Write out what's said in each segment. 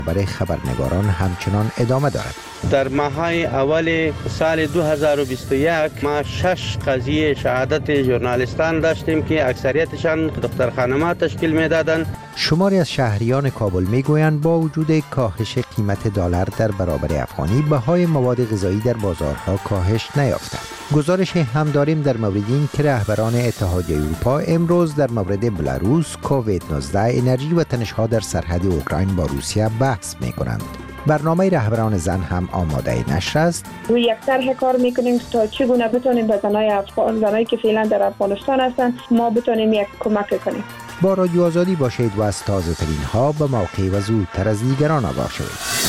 برای خبرنگاران همچنان ادامه دارد. در ماه‌های اول سال 2021 ما 6 قضیه شهادت ژورنالیستان داشتیم که اکثریتشان دختر خانم‌ها تشکیل می‌دادند. شماری از شهریان کابل میگویند با وجود کاهش قیمت دلار در برابر افغانی، بهای مواد غذایی در بازارها کاهش نیافته. گزارش هم داریم در مورد این که رهبران اتحادیه اروپا امروز در مورد بلاروس، کووید 19، انرژی و تنش‌ها در سرحد اوکراین با روسیه بحث می‌کنند. برنامه رهبران زن هم آماده نشر است. روی یک طرح کار میکنیم تا چگونه بتونیم به زنایی که فعلا در افغانستان هستند ما بتونیم یک کمک کنیم. با رادیو آزادی باشید و از تازه ترین ها به موقع و زودتر از دیگران آگاه شوید.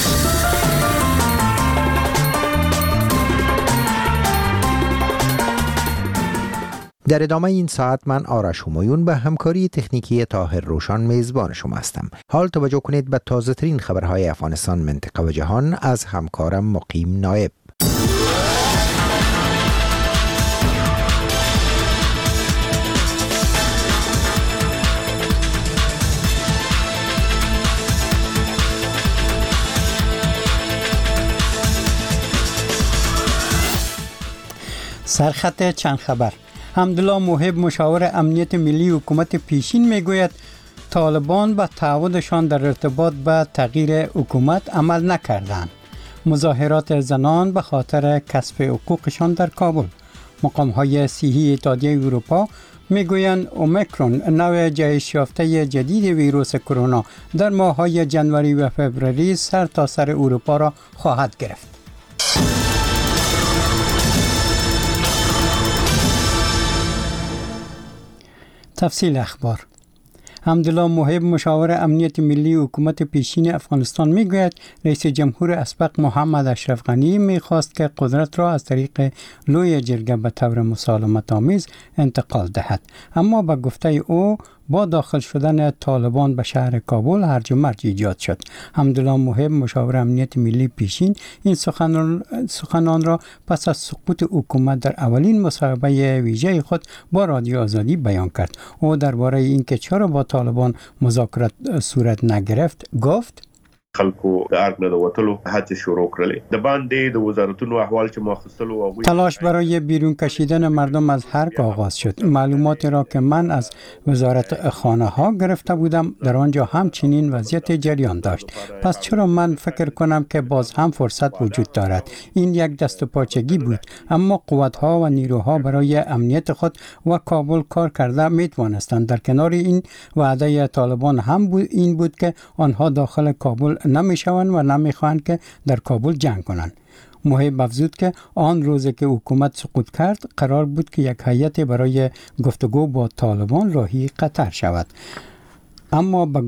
در ادامه این ساعت من آرش همایون به همکاری تکنیکی طاهر روشان میزبان شما هستم. حال توجه کنید به تازه ترین خبرهای افغانستان، منطقه و جهان از همکارم مقیم نایب. سرخط چند خبر. حمدالله موحب مشاور امنیت ملی حکومت پیشین میگوید طالبان به تعهدشان در ارتباط به تغییر حکومت عمل نکردند. مظاهرات زنان به خاطر کسب حقوقشان در کابل. مقام‌های صحی اتحادیه اروپا میگویند اومیکرون، نوع جهش یافته جدید ویروس کرونا، در ماه‌های جنوری و فوریه سر تا سر اروپا را خواهد گرفت. تفصیل اخبار. حمدالله موحب مشاور امنیت ملی حکومت پیشین افغانستان میگوید رئیس جمهور اسبق محمد اشرف غنی میخواست که قدرت را از طریق لوی جرگه به طور مسالمت آمیز انتقال دهد، اما به گفته او با داخل شدن طالبان به شهر کابل هرج و مرج ایجاد شد. حمدالله موحب مشاور امنیت ملی پیشین این سخنان را پس از سقوط حکومت در اولین مصاحبه ویژه خود با رادیو آزادی بیان کرد. او درباره اینکه چرا با طالبان مذاکرات صورت نگرفت گفت: خلکو د ارګ نه د وتلو هڅې شروع کړلې. د باندې د وزارتونو احوال چې ما اخیستلو او تلاش برای بیرون کشیدن مردم از حرب آغاز شد. معلوماتی را که من از وزارت خانه ها گرفته بودم در آنجا همچنین وضعیت جریان داشت. پس چرا من فکر کنم که باز هم فرصت وجود دارد؟ این یک دست و پاچگی بود، اما قوت ها و نیروها برای امنیت خود و کابل کار کرده می توانستند. در کنار این وعده طالبان هم این بود که آنها داخل کابل نمیشوند و نمیخواهند که در کابل جنگ کنند. موحب افزود که آن روز که حکومت سقوط کرد قرار بود که یک هیئت برای گفتگو با طالبان راهی قطر شود، اما به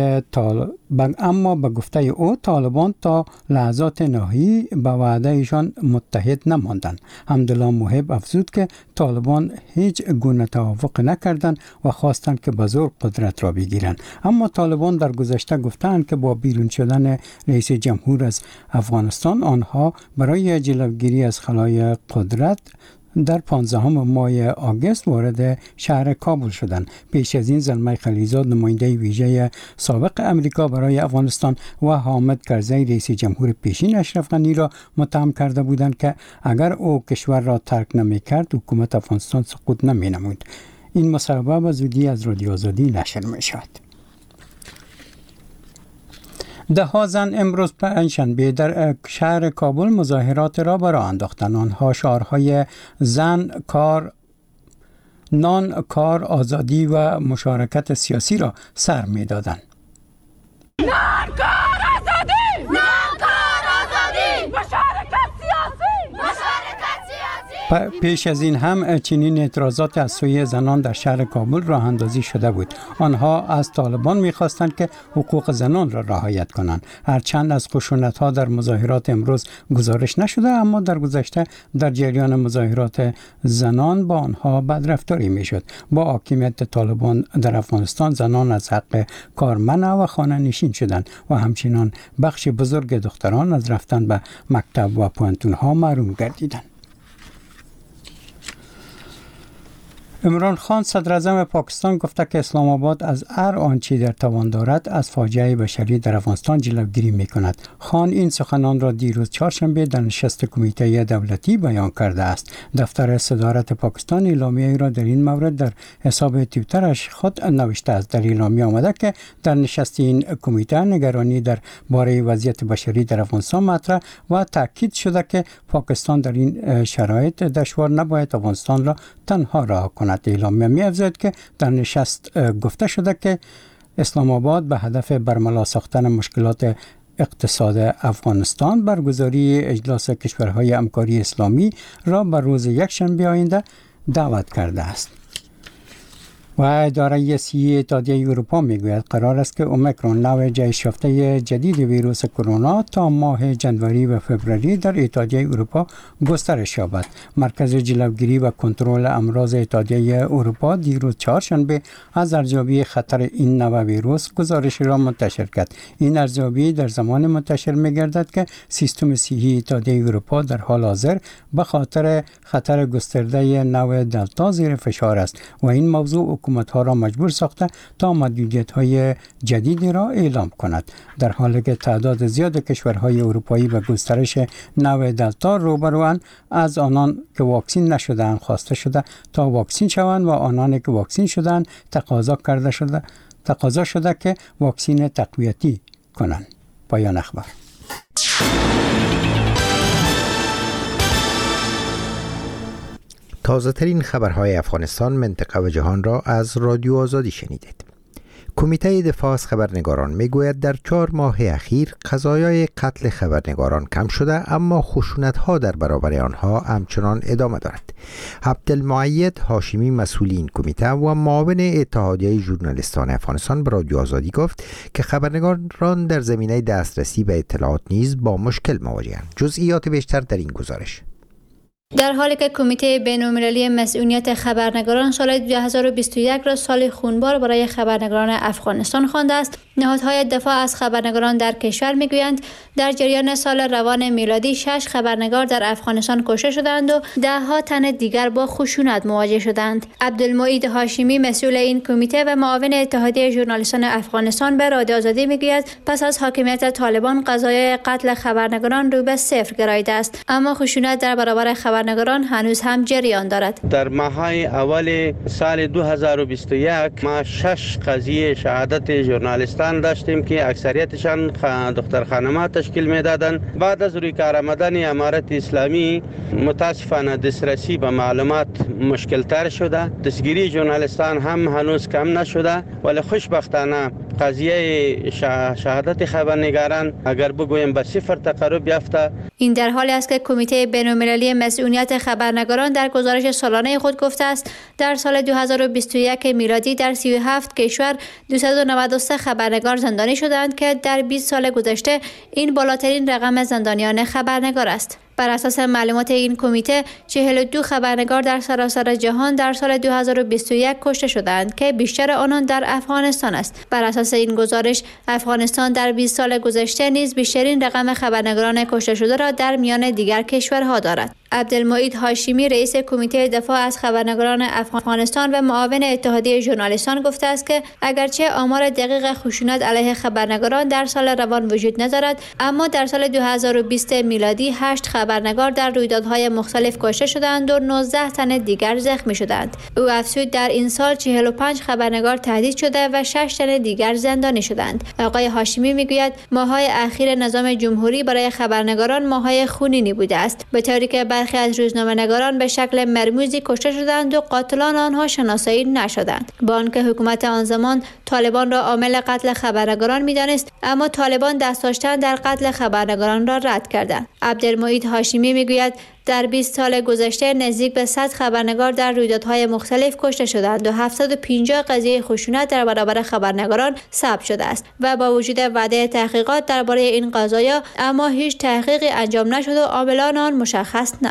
گفته او طالبان تا لحظات نهایی به وعده ایشان متحد نماندند. حمدالله موحب افزود که طالبان هیچ گونه توافق نکردند و خواستند که به زور قدرت را بگیرند، اما طالبان در گذشته گفتند که با بیرون شدن رئیس جمهور از افغانستان آنها برای جلوگیری از خلای قدرت در 15 ماه آگوست وارد شهر کابل شدند. پیش از این زلمه خلیزاد نماینده ویژه سابق امریکا برای افغانستان و حامد کرزی رئیس جمهور پیشین اشرف غنی را متهم کرده بودند که اگر او کشور را ترک نمی‌کرد حکومت افغانستان سقوط نمی‌نمود. این مصاحبه به زودی از رادیو آزادی نشر می‌شود. ده ها زن امروز پنجشنبه در شهر کابل مظاهرات را برآ انداختند. آنها شعارهای زن، کار، نان، کار، آزادی و مشارکت سیاسی را سر می‌دادند. نان، کار، آزادی! نان، کار، آزادی! مشارکت سیاسی! مشارکت سیاسی! پیش از این هم چنین اعتراضات از سوی زنان در شهر کابل راه اندازی شده بود. آنها از طالبان می‌خواستند که حقوق زنان را رعایت کنند. هرچند از خشونت‌ها در مظاهرات امروز گزارش نشده، اما در گذشته در جریان مظاهرات زنان با آنها بدرفتاری می‌شد. با حاکمیت طالبان در افغانستان زنان از حق کار منع و خانه نشین شدند و همچنین بخش بزرگ دختران از رفتن به مکتب و پوهنتون‌ها محروم گردیدند. عمران خان صدر اعظم پاکستان گفته که اسلام آباد از هر آنچه در توان دارد از فاجعه بشری در افغانستان جلوگیری می‌کند. خان این سخنان را دیروز چهارشنبه در نشست کمیته دولتی بیان کرده است. دفتر صدارت پاکستان اعلامیه را در این مورد در حساب توییترش خود نوشته است. در اعلامیه آمده که در نشست این کمیته نگرانی در باره وضعیت بشری در افغانستان مطرح و تاکید شده که پاکستان در این شرایط دشوار نباید افغانستان را تنها رها کند. اعلامیه می‌افزاید که در نشست گفته شده که اسلام آباد به هدف برملا ساختن مشکلات اقتصاد افغانستان برگزاری اجلاس کشورهای همکاری اسلامی را به روز یکشنبه آینده دعوت کرده است. و اداره صحی اتحادیه اروپا میگوید قرار است که اومیکرون نوع جهش یافته جدید ویروس کرونا تا ماه جنوری و فوریه در اتحادیه اروپا گسترش یابد. مرکز جلوگیری و کنترل امراض اتحادیه اروپا دیروز چهارشنبه از ارزیابی خطر این نوع ویروس گزارش را منتشر کرد. این ارزیابی در زمان منتشر میگردد که سیستم صحی اتحادیه اروپا در حال حاضر به خاطر خطر گسترده نوع دلتا زیر فشار است و این موضوع حکومت‌ها را مجبور ساخته تا محدودیت‌های جدیدی را اعلام کند. در حالی که تعداد زیاد کشورهای اروپایی به گسترش نوع دلتا روبروند، از آنان که واکسین نشده‌اند خواسته شده تا واکسین شوند و آنانی که واکسین شده‌اند تقاضا شده که واکسین تقویتی کنند. پایان اخبار. تازه ترین خبرهای افغانستان، منطقه و جهان را از رادیو آزادی شنیدید. کمیته دفاع از خبرنگاران میگوید در 4 ماه اخیر قضایای قتل خبرنگاران کم شده، اما خشونت‌ها در برابر آنها همچنان ادامه دارد. عبدالمعید هاشمی مسئول این کمیته و معاون اتحادیه ژورنالیستان افغانستان به رادیو آزادی گفت که خبرنگاران در زمینه دسترسی به اطلاعات نیز با مشکل مواجه‌اند. جزئیات بیشتر در این گزارش. در حالی که کمیته بین‌المللی مسئولیت خبرنگاران سال 2021 را سال خونبار برای خبرنگاران افغانستان خوانده است، نهادهای دفاع از خبرنگاران در کشور میگویند در جریان سال روان میلادی 6 خبرنگار در افغانستان کشته شدند و 10 تن دیگر با خشونت مواجه شدند. عبدالمعید هاشمی مسئول این کمیته و معاون اتحادیه ژورنالیستان افغانستان به رادیو آزادی میگوید پس از حاکمیت طالبان قضایای قتل خبرنگاران رو به صفر گراییده است، اما خشونت در برابر خبرنگاران هنوز هم جریان دارد. در ماهای اول سال 2021 ما 6 قضیه شهادت ژورنالیستان داشتیم که اکثریتشان دختر خانم‌ها تشکیل میدادند. بعد از روی کار آمدن امارت اسلامی متاسفانه دسترسی به معلومات مشکل تر شده. دستگیری ژورنالیستان هم هنوز کم نشده، ولی خوشبختانه قضیه شهادت خبرنگاران اگر بگویم به صفر تقرب یافته. این در حالی است که کمیته بین‌المللی مسئولیت خبرنگاران در گزارش سالانه خود گفته است در سال 2021 میلادی در 37 کشور 293 خبرنگار زندانی شدند که در 20 سال گذشته این بالاترین رقم زندانیان خبرنگار است. بر اساس معلومات این کمیته 42 خبرنگار در سراسر جهان در سال 2021 کشته شدند که بیشتر آنان در افغانستان است. بر اساس این گزارش افغانستان در 20 سال گذشته نیز بیشترین رقم خبرنگاران کشته شده را در میان دیگر کشورها دارد. عبدالمعید هاشمی رئیس کمیته دفاع از خبرنگاران افغانستان و معاون اتحادیه ژورنالیستان گفته است که اگرچه آمار دقیق خشونت علیه خبرنگاران در سال روان وجود ندارد، اما در سال 2020 میلادی 8 خبرنگار در رویدادهای مختلف کشته شدند و 19 تن دیگر زخمی شدند. او افزود در این سال 45 خبرنگار تهدید شده و 6 تن دیگر زندانی شدند. آقای هاشمی میگوید ماه‌های اخیر نظام جمهوری برای خبرنگاران ماه‌های خونینی بوده است، به طوری که برخی از روزنامه‌نگاران به شکل مرموزی کشته شدند و قاتلان آنها شناسایی نشدند. با آنکه حکومت آن زمان طالبان را عامل قتل خبرنگاران می‌دانست، اما طالبان دست داشتن در قتل خبرنگاران را رد کردند. عبدالمعید هاشمی میگوید در 20 سال گذشته نزدیک به 100 خبرنگار در رویدادهای مختلف کشته شدند و 750 قضیه خشونت در برابر خبرنگاران ثبت شده است و با وجود وعده تحقیقات درباره این قضایا اما هیچ تحقیقی انجام نشد و عاملان آن مشخص نشد.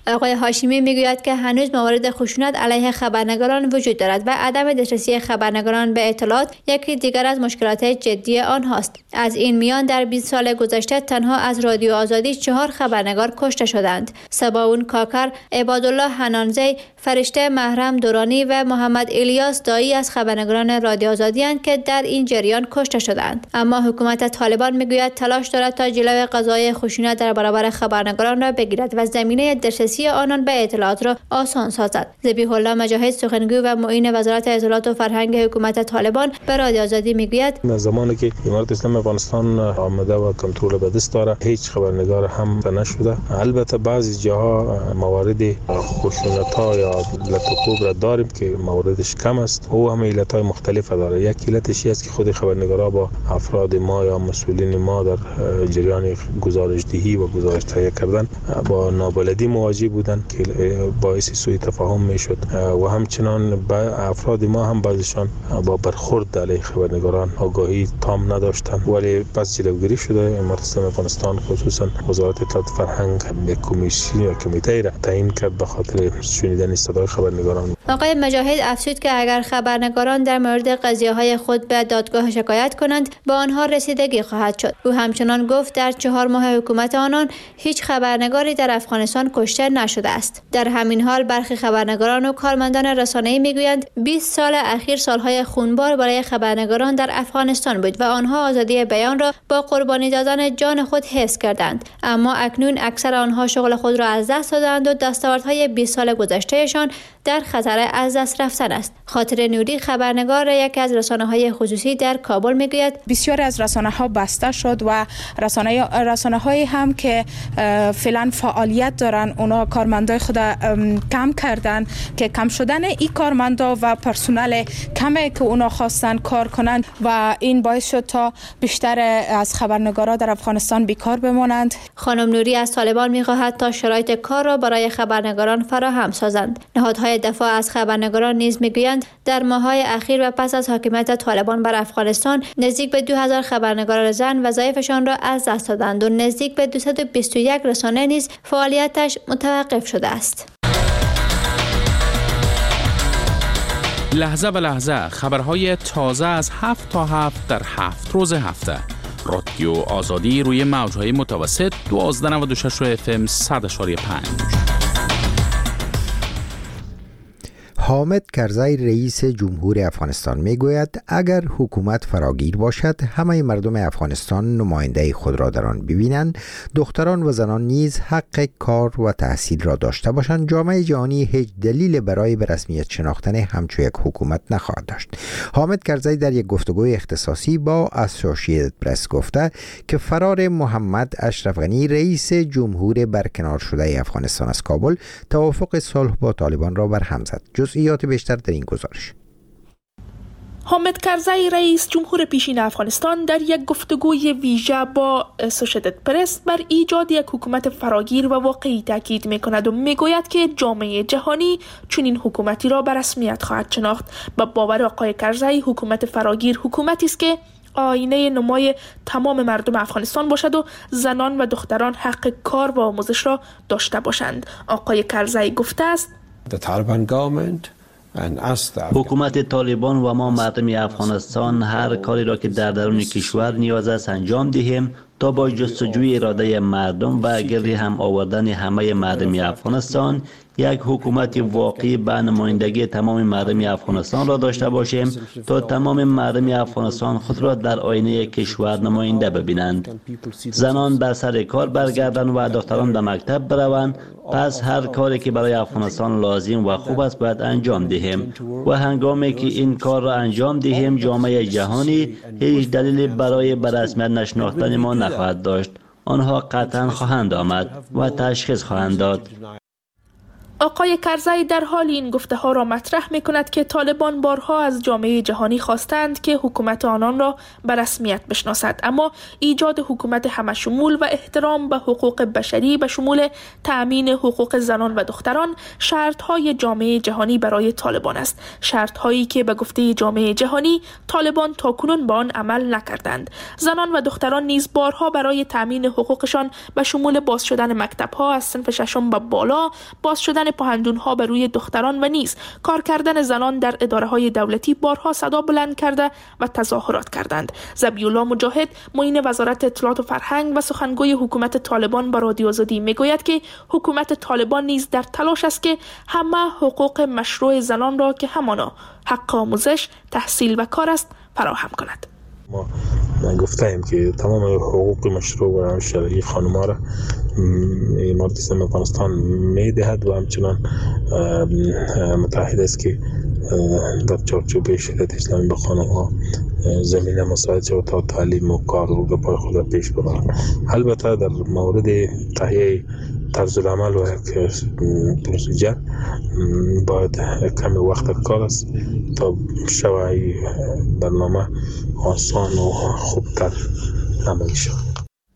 آقای هاشمی میگوید که هنوز موارد خشونت علیه خبرنگاران وجود دارد و عدم دسترسی خبرنگاران به اطلاعات یکی دیگر از مشکلات جدی آنهاست. از این میان در 20 سال گذشته تنها از رادیو آزادی 4 خبرنگار کشته شدند. سباون کاکر، عبادالله حنانزی، فرشته محرم دورانی و محمد الیاس دایی از خبرنگاران رادیو آزادی اند که در این جریان کشته شدند. اما حکومت طالبان میگوید تلاش دارد تا جلوی قضای خشونت در برابر خبرنگاران را بگیرد و زمینه دسترسی آنان به اطلاعات را آسان سازد. ذبیح الله مجاهد، سخنگوی و معین وزارت اطلاعات و فرهنگ حکومت طالبان، به رادیو آزادی میگوید زمانی که امارت اسلامی افغانستان آمده و کنترل به دست داره هیچ خبرنگار هم نشده. البته بعضی جاها موارد خشونت‌ها یا لطف‌ها را داریم که مواردش کم است. او هم علت‌های مختلف داره. یک علتش است که خود خبرنگارا با افراد ما یا مسئولین ما در جریان گزارش‌دهی و گزارش تهیه کردن با نابلدی مواجه بودند که باعث سوء تفاهم میشد و همچنان افراد ما هم بعضیشان با برخورد علیه خبرنگاران آگاهی تام نداشتند، ولی پس جلوگیری شده. امارت اسلامی افغانستان خصوصا وزارت اطلاعات و فرهنگ یک کمیته را تعیین کرد به خاطر شنیدن صدای خبرنگاران. آقای مجاهد افزود که اگر خبرنگاران در مورد قضیه‌های خود به دادگاه شکایت کنند به آنها رسیدگی خواهد شد. او همچنان گفت در 4 ماه حکومت آنان هیچ خبرنگاری در افغانستان کشته نشده است. در همین حال برخی خبرنگاران و کارمندان رسانه‌ای میگویند 20 سال اخیر سالهای خونبار برای خبرنگاران در افغانستان بود و آنها آزادی بیان را با قربانی دادن جان خود حفظ کردند، اما اکنون اکثر آنها شغل خود را از دست دادند و دستاوردهای 20 سال گذشتهشان در خطر از دست رفتن است. خاطر نوری، خبرنگار یکی از رسانه‌های خصوصی در کابل میگوید بسیاری از رسانه‌ها بسته شد و رسانه‌هایی هم که فعلا فعالیت دارن اونا کارمندای خود کم کردن که کم شدن این کارمندا و پرسنل کمی که اونا خواستن کار کنند و این باعث شد تا بیشتر از خبرنگارا در افغانستان بیکار بمانند. خانم نوری از طالبان می‌خواهد تا شرایط کار را برای خبرنگاران فراهم سازند. نهادهای دفاع از خبرنگاران نیز میگویند در ماه‌های اخیر و پس از حاکمیت طالبان بر افغانستان نزدیک به 2000 خبرنگار زن وظایفشان را از دست دادند و نزدیک به 221 رسانه نیز فعالیتش متوقف شده است. لحظه به لحظه خبرهای تازه از 7 تا 7 در 7 روز هفته. رادیو آزادی روی موج‌های متوسط 1296 FM 100.5. حامد کرزی رئیس جمهور افغانستان میگوید اگر حکومت فراگیر باشد همه مردم افغانستان نماینده خود را در آن ببینند، دختران و زنان نیز حق کار و تحصیل را داشته باشند. جامعه جهانی هیچ دلیل برای به رسمیت شناختن همچون یک حکومت نخواهد داشت. حامد کرزی در یک گفتگوی اختصاصی با اسوسییتد پرس گفته که فرار محمد اشرف غنی رئیس جمهور برکنار شده افغانستان از کابل توافق صلح با طالبان را برهم زد. جزئیات بیشتر در این گزارش. حامد کرزی رئیس جمهور پیشین افغانستان در یک گفتگوی ویژه با اسوسییتد پرس بر ایجاد یک حکومت فراگیر و واقعی تاکید می‌کند و میگوید که جامعه جهانی چنین حکومتی را به رسمیت خواهد شناخت. با باور آقای کرزی حکومت فراگیر حکومتی است که آینه نمای تمام مردم افغانستان باشد و زنان و دختران حق کار و آموزش را داشته باشند. آقای کرزی گفته است حکومت طالبان و ما مردم افغانستان هر کاری را که در درون کشور نیاز است انجام دهیم تا با جستجوی اراده مردم و گرد هم آوردن همه مردم افغانستان یک حکومت واقعی به نمایندگی تمام مردم افغانستان را داشته باشیم تا تمام مردم افغانستان خود را در آینه کشور نماینده ببینند. زنان بر سر کار برگردند و دختران به مکتب بروند. پس هر کاری که برای افغانستان لازم و خوب است باید انجام دهیم و هنگامی که این کار را انجام دهیم جامعه جهانی هیچ دلیلی برای به رسمیت نشناختن ما نخواهد داشت. آنها قطعا خواهند آمد و تشخیص خواهند داد. آقای کرزی در حال این گفته ها را مطرح می کند که طالبان بارها از جامعه جهانی خواستند که حکومت آنان را به رسمیت بشناسد، اما ایجاد حکومت همشمول و احترام به حقوق بشری به شمول تأمین حقوق زنان و دختران شرط های جامعه جهانی برای طالبان است، شرط هایی که به گفته جامعه جهانی طالبان تاکنون با آن عمل نکردند. زنان و دختران نیز بارها برای تأمین حقوقشان به شمول باز شدن مکتب ها از صنف ششم به بالا، باز شدن پاهندون ها بر روی دختران و نیز کار کردن زنان در اداره های دولتی بارها صدا بلند کرده و تظاهرات کردند. ذبیح‌الله مجاهد معین وزارت اطلاعات و فرهنگ و سخنگوی حکومت طالبان با رادیو آزادی میگوید که حکومت طالبان نیز در تلاش است که همه حقوق مشروع زنان را که همانا حق آموزش، تحصیل و کار است فراهم کند. ما گفتیم که تمام حقوق مشروع و شرعی خانم‌ها را امارت اسلامی افغانستان میدهد و همچنان متعهد است که در چارچوب شریعت اسلامی به خانم‌ها زمینه مساعد شود تا تعلیم و کار رو پای خود پیش ببرند. البته در مورد تهیه طرز العمل و یک پروسیجر باید کمی وقت کار است تا شوی برنامه آسان و خوبتر عملی شود.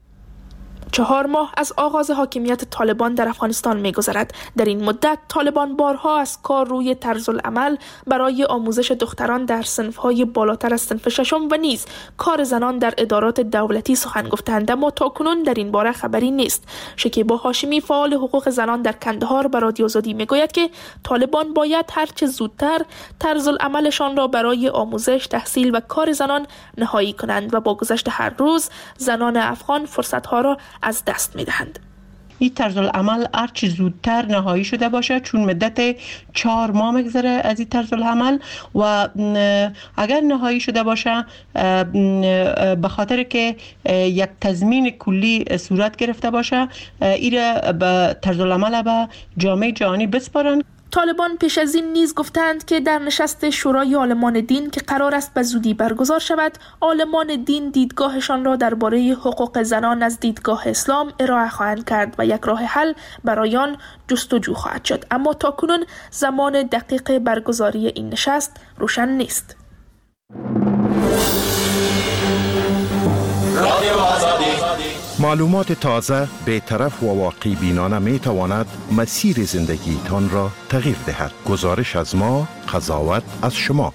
4 ماه از آغاز حاکمیت طالبان در افغانستان می‌گذرد. در این مدت طالبان بارها از کار روی طرز العمل برای آموزش دختران در صنف‌های بالاتر از صنف ششم و نیز کار زنان در ادارات دولتی سخن گفتند، اما تاکنون در این باره خبری نیست. شکیبا هاشمی فعال حقوق زنان در کندهار به رادیو آزادی میگوید که طالبان باید هرچه زودتر طرز العملشان را برای آموزش، تحصیل و کار زنان نهایی کنند و با گذشت هر روز زنان افغان فرصت‌ها را از دست می‌دهند. این طرز العمل هرچی زودتر نهایی شده باشه، چون مدت 4 ماه میگذره از این طرز العمل و اگر نهایی شده باشه به خاطر که یک تضمین کلی صورت گرفته باشه، ایره به طرز العمل به جامعه جهانی بسپارن. طالبان پیش از این نیز گفتند که در نشست شورای عالمان دین که قرار است به زودی برگزار شود، عالمان دین دیدگاهشان را درباره حقوق زنان از دیدگاه اسلام ارائه خواهند کرد و یک راه حل برای آن جستجو خواهد شد، اما تاکنون زمان دقیق برگزاری این نشست روشن نیست. معلومات تازه، بی‌طرف و واقع بینانه می تواند مسیر زندگی تان را تغییر دهد. گزارش از ما، قضاوت از شما.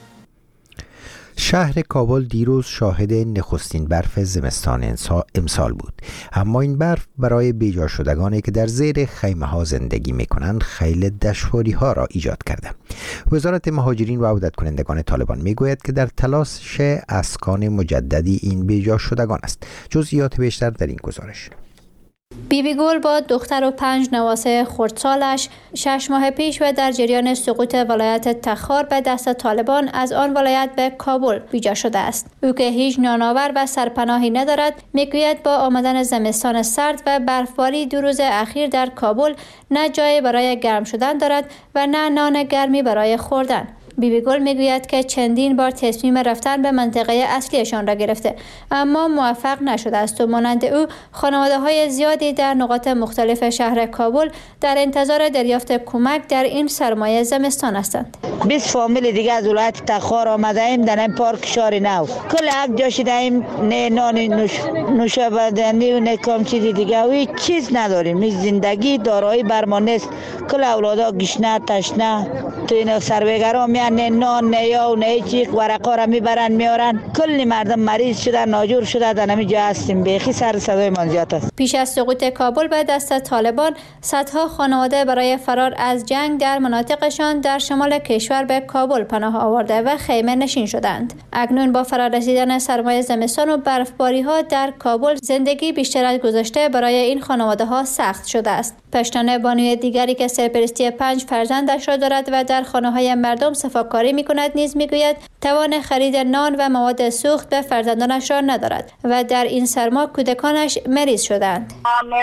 شهر کابل دیروز شاهد نخستین برف زمستان امسال بود، اما این برف برای بیجا شدگانی که در زیر خیمه ها زندگی می کنند خیلی دشواری ها را ایجاد کرده. وزارت مهاجرین و عودت کنندگان طالبان می گوید که در تلاش اسکان مجددی این بیجا شدگان است. جزئیات بیشتر در این گزارش. بیبی گل با دختر و 5 نواسه خردسالش 6 ماه پیش و در جریان سقوط ولایت تخار به دست طالبان از آن ولایت به کابل بیجا شده است. او که هیچ نانآور و سرپناهی ندارد، میگوید با آمدن زمستان سرد و برفباری 2 روز اخیر در کابل نه جای برای گرم شدن دارد و نه نان گرمی برای خوردن. بیبی گل میگوید که چندین بار تصمیم رفتن به منطقه اصلیشان را گرفته، اما موفق نشده است و مانند او خانواده‌های زیادی در نقاط مختلف شهر کابل در انتظار دریافت کمک در این سرمایه زمستان هستند. 20 فامیل دیگه از ولایت تخار آمده ایم در این پارک شار نو. کل حق جا شده ایم، نه نان نوشابه‌دانی و نه کام چیزی دیگه و هیچ چیز نداریم. این زندگی دارایی برمان نیست. کل اولادا گشنه تشنه تو این سربیگرا میان، نه نان نه یا نه چیز ورقا را میبرن میارن. کل مردم مریض شده، ناجور شده، در همین جا هستیم. بیخی سر صدای من زیاد است. پیش از سقوط کابل به دست طالبان، صدها خانواده برای فرار از جنگ در مناطقشان در شمال کشور به کابل پناه آورده و خیمه نشین شدند. اکنون با فرارسیدن سرمای زمستان و برفباری ها در کابل، زندگی بیشتر از گذشته برای این خانواده ها سخت شده است. پشتانه بانوی دیگری که سرپرستی 5 فرزندش را دارد و در خانه‌های مردم صفاکاری می‌کند نیز می‌گوید توان خرید نان و مواد سوخت به فرزندانش را ندارد و در این سرما کودکانش مریض شدند.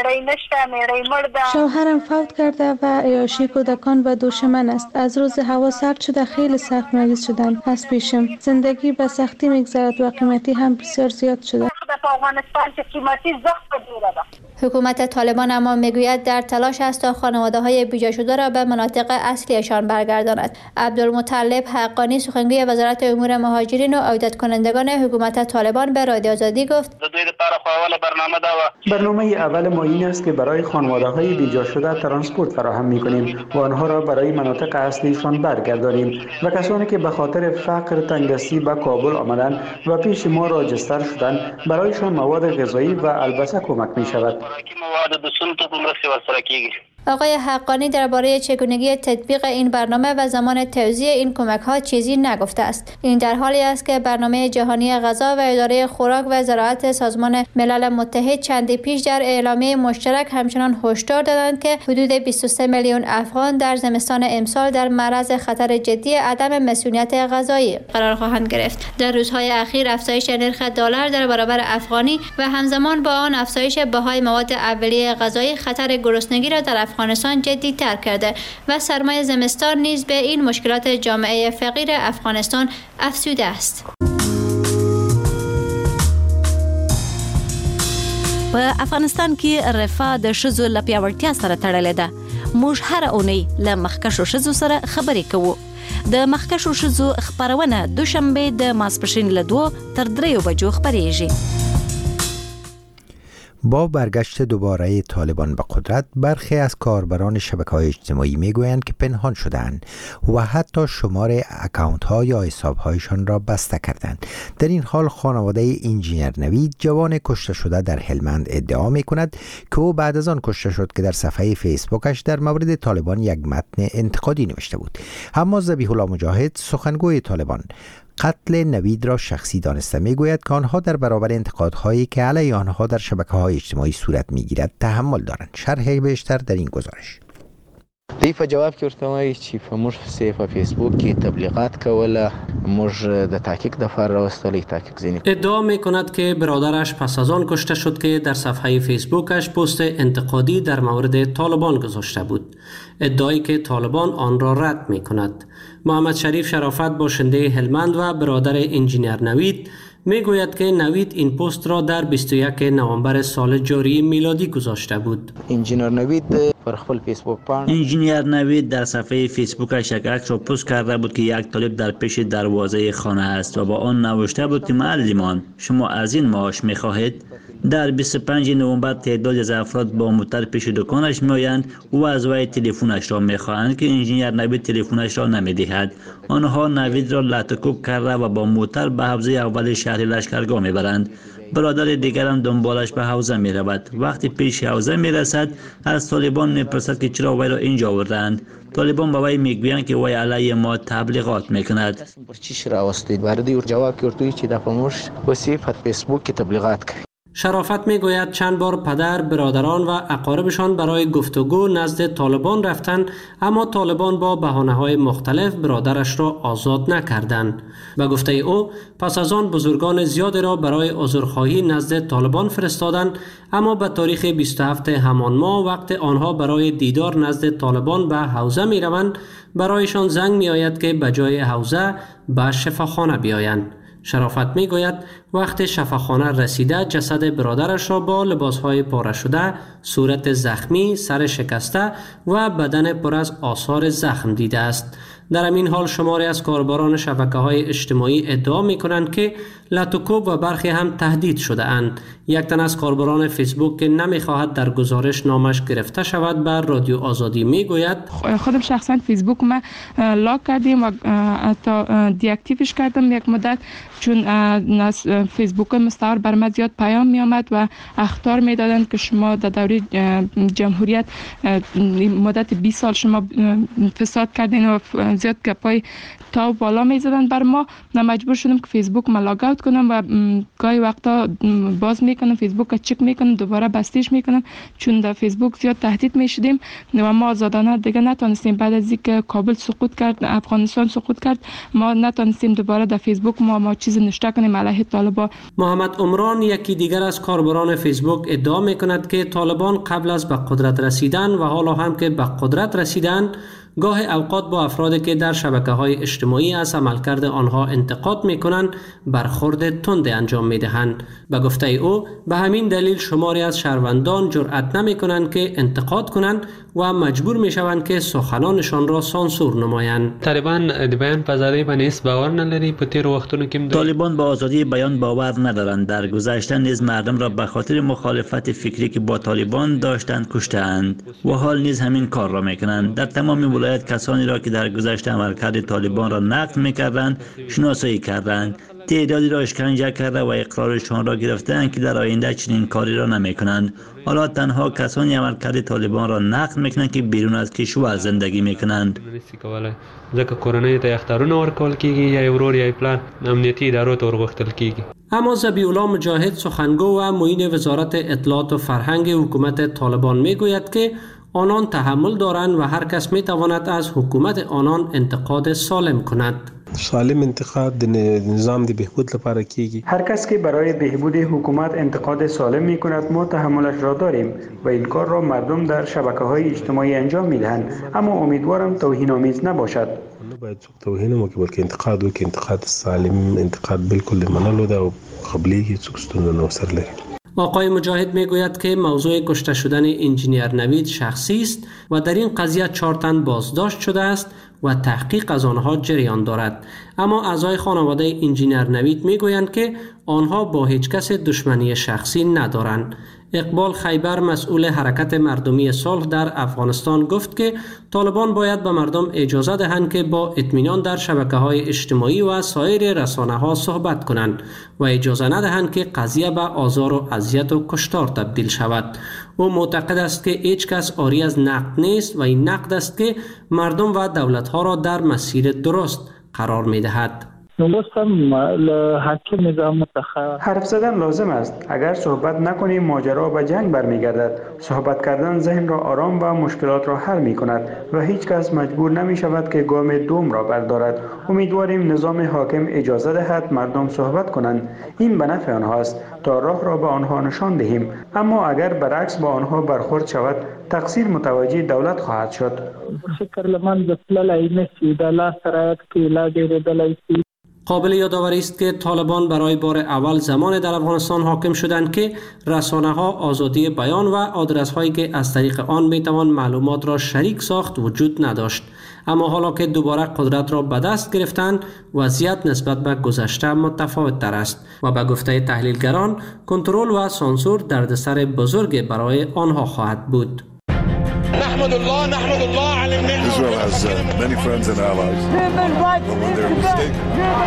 شوهرم فوت کرده و عیاشی کودکان به دوش من است. از روز هوا سرد شده خیلی سخت مریض شدم. از پیشم زندگی به سختی می‌گذرد و قیمتی هم بسیار زیاد شده. حکومت طالبان اما میگوید در تلاش است تا خانواده‌های بیجا شده را به مناطق اصلیشان برگرداند. عبدالمطلب حقانی سخنگوی وزارت امور مهاجرین و عودت کنندگان حکومت طالبان به رادیو آزادی گفت: برنامه اول ما این است که برای خانواده‌های بیجا شده ترانسپورت فراهم می‌کنیم و آنها را برای مناطق اصلیشان برگردانیم و کسانی که به خاطر فقر تنگدستی به کابل آمدند و پیش ما راجستر شدند برایشان مواد غذایی و البسه کمک می‌شود. آقای حقانی درباره چگونگی تطبیق این برنامه و زمان توزیع این کمک‌ها چیزی نگفته است. این در حالی است که برنامه جهانی غذا و اداره خوراک و زراعت سازمان ملل متحد چندی پیش در اعلامیه مشترک همچنان هشدار دادند که حدود 23 میلیون افغان در زمستان امسال در معرض خطر جدی عدم مسئولیت غذایی قرار خواهند گرفت. در روزهای اخیر افزایش نرخ دلار در برابر افغانی و همزمان با آن افزایش بهای مواد اولیه غذایی خطر گرسنگی را در افغانستان جدی‌تر کرده و سرمای زمستان نیز به این مشکلات جامعه فقیر افغانستان افزوده است. په افغانستان کې رفاه د ښځو له پیاوړتیا سره تړلې ده. موږ هره اونۍ له مخکښو ښځو سره خبرې کوو. د مخکښو ښځو خپرونه دوشنبه د ماسپښین له 2 تر 3 بجو خپریږي. با برگشت دوباره طالبان به قدرت، برخی از کاربران شبکه‌های اجتماعی میگویند که پنهان شدند و حتی شمار اکانت‌ها یا حساب‌هایشان را بسته کردند. در این حال خانواده انجینر نوید، جوان کشته شده در هلمند، ادعا می‌کند که او بعد از آن کشته شد که در صفحه فیسبوکش در مورد طالبان یک متن انتقادی نوشته بود. اما ذبیح الله مجاهد، سخنگوی طالبان، قتل نوید را شخصی دانسته میگوید که آنها در برابر انتقادهایی که علیه آنها در شبکه‌های اجتماعی صورت میگیرد تحمل دارند. شرح بیشتر در این گزارش. دی په جواب کې ورته وایي چې په موږ په فیسبوک کې تبلیغات کوله، موږ د تحقیق د فار راوستلې تحقیق زینی. ادعا میکند که برادرش پس از آن کشته شد که در صفحه فیسبوکش پست انتقادی در مورد طالبان گذاشته بود. ادعایی که طالبان آن را رد میکند. محمد شریف شرافت، باشنده هلمند و برادر انجینر نوید، میگوید که نوید این پست را در 21 نوامبر سال جاری میلادی گذاشته بود. انجینر نوید پر خپل فیسبوک پاڼه انجینر نوید در صفحه فیسبوکش یک عکس را پست کرده بود که یک طالب در پیش دروازه خانه است و با آن نوشته بود که معلمان شما از این معاش میخواهید؟ در 25 نوامبر تعدادی از افراد با موتر پیش دکانش میآیند و از وی تلفنش را میخواهند که انجینر نوید تلفنش را نمیدهد. آنها نوید را لطکوب کرده و با موتر به حوزه اول شهر لشکرگاه میبرند. برادر دیگرم دنبالش به حوزه می رود. وقتی پیش حوزه می رسد از طالبان می پرسد که چرا وی را اینجا آوردند. طالبان به وی میگویند که وی علیه ما تبلیغات میکند. جواب ورکوي چې د پموش وصفت فیسبوک کې تبلیغات کوي. شرافت میگوید چند بار پدر، برادران و اقاربشان برای گفتگو نزد طالبان رفتند، اما طالبان با بهانه‌های مختلف برادرش را آزاد نکردند. به گفته او پس از آن بزرگان زیادی را برای عذرخواهی نزد طالبان فرستادند، اما به تاریخ 27 همان ماه وقت آنها برای دیدار نزد طالبان به حوزه می روند، برایشان زنگ می آید که به جای حوزه به شفاخانه بیایند. شرافت می گوید وقت شفاخانه رسیده جسد برادرش را با لباسهای پاره شده، صورت زخمی، سر شکسته و بدن پر از آثار زخم دیده است. در همین حال شماری از کاربران شبکه‌های اجتماعی ادعا می‌کنند که لاتوکوب و برخی هم تهدید شده اند. یک تن از کاربران فیسبوک که نمی‌خواهد در گزارش نامش گرفته شود بر رادیو آزادی می‌گوید خودم شخصا فیسبوک ما لاک کردیم و تا دی اکتیوش کردم یک مدت، چون از فیسبوک مستعار بر من زیاد پیام می آمد و اخطار می دادند که شما در دوره جمهوریت مدت 20 سال شما فساد کردین و زیاد گپای تا بالا می زدن بر ما. مجبور شدم که فیسبوک ما لاگ اوت کنم و گاهی وقتا باز میکنم فیسبوک چک میکنم، دوباره بستیش میکنم، چون در فیسبوک زیاد تهدید میشدیم و ما آزادانه دیگه نتونستیم. بعد از اینکه کابل سقوط کرد، افغانستان سقوط کرد، ما نتونستیم دوباره در فیسبوک ما چیز نوشته کنیم علیه طالبان. محمد عمران، یکی دیگر از کاربران فیسبوک، ادعا میکند که طالبان قبل از به قدرت رسیدن و حالا هم که به قدرت رسیدن گاه اوقات با افرادی که در شبکه‌های اجتماعی از عملکرد آنها انتقاد می‌کنند برخورد تند انجام می‌دهند. به گفته او به همین دلیل شماری از شهروندان جرأت نمی‌کنند که انتقاد کنند و مجبور می‌شوند که سخنانشان را سانسور نمایند. طالبان د بیان په ازادۍ باندې باور نلري. په تیر وختونو کې طالبان با آزادی بیان باور ندارند. در گذشته نیز مردم را به خاطر مخالفت فکری که با طالبان داشتند کشتند و حال نیز همین کار را می‌کنند. در تمام ولایت کسانی را که در گذشته عملکرد طالبان را نقد می‌کردند شناسایی کردند. تعدادی را اشکنجه کرده و اقرارشان را گرفتند که در آینده چنین کاری را نمی‌کنند. حالا تنها کسانی عملکرد طالبان را نقد می‌کنند که بیرون از کشور زندگی می‌کنند. ځکه کورنۍ ته اختیارونه ورکول کیږي یا ورور یا پلان امنیتی ادارو ته ورغښتل کیږي. اما ذبیح‌الله مجاهد سخنگو و معین وزارت اطلاعات و فرهنگ حکومت طالبان میگوید که آنان تحمل دارند و هر کس میتواند از حکومت آنان انتقاد سالم کند. سالم انتقاد د نظام د بهبود لپاره کیږي. هر کس که برای بهبود حکومت انتقاد سالم میکند ما تحملش را داریم و این کار را مردم در شبکه‌های اجتماعی انجام میدهند، اما امیدوارم توهین‌آمیز نباشد. باید څوک توهین وکړي بلکې انتقاد وکړي. انتقاد سالم انتقاد بالکل منلو ده او قبلیږي څوک ستونزه نه ورسره لري. آقای مجاهد میگوید که موضوع کشته شدن انجینیر نوید شخصی است و در این قضیه 4 تن بازداشت شده است و تحقیق از آنها جریان دارد. اما اعضای خانواده انجینیر نوید میگویند که آنها با هیچ کس دشمنی شخصی ندارند. اقبال خیبر مسئول حرکت مردمی صلح در افغانستان گفت که طالبان باید به مردم اجازه دهند که با اطمینان در شبکه‌های اجتماعی و سایر رسانه‌ها صحبت کنند و اجازه ندهند که قضیه به آزار و اذیت و کشتار تبدیل شود. او معتقد است که هیچ کس عاری از نقد نیست و این نقد است که مردم و دولت‌ها را در مسیر درست قرار می‌دهد. حرف زدن لازم است. اگر صحبت نکنیم ماجرا به جنگ برمیگردد. صحبت کردن ذهن را آرام و مشکلات را حل می کند و هیچ کس مجبور نمی شود که گام دوم را بردارد. امیدواریم نظام حاکم اجازه دهد مردم صحبت کنند. این به نفع آنهاست تا راه را به آنها نشان دهیم. اما اگر برعکس با آنها برخورد شود تقصیر متوجه دولت خواهد شد. قابل یادآوری است که طالبان برای بار اول زمان در افغانستان حاکم شدند که رسانه‌ها آزادی بیان و آدرس‌هایی که از طریق آن میتوان معلومات را شریک ساخت وجود نداشت. اما حالا که دوباره قدرت را به دست گرفتند وضعیت نسبت به گذشته متفاوت تر است و به گفته تحلیلگران کنترل و سانسور دردسر بزرگ برای آنها خواهد بود. نحمد الله على النعمة. Israel has many friends and allies. When they're mistaken.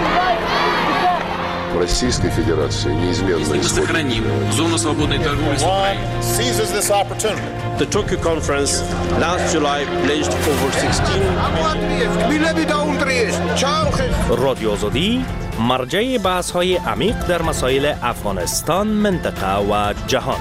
Российской Федерации неизменно сохраним зону свободной торговли с Украиной. seizes this opportunity. The Tokyo conference last July pledged over 16 رادیو آزادی مرجع بحث‌های عمیق در مسائل افغانستان، منطقه و جهان.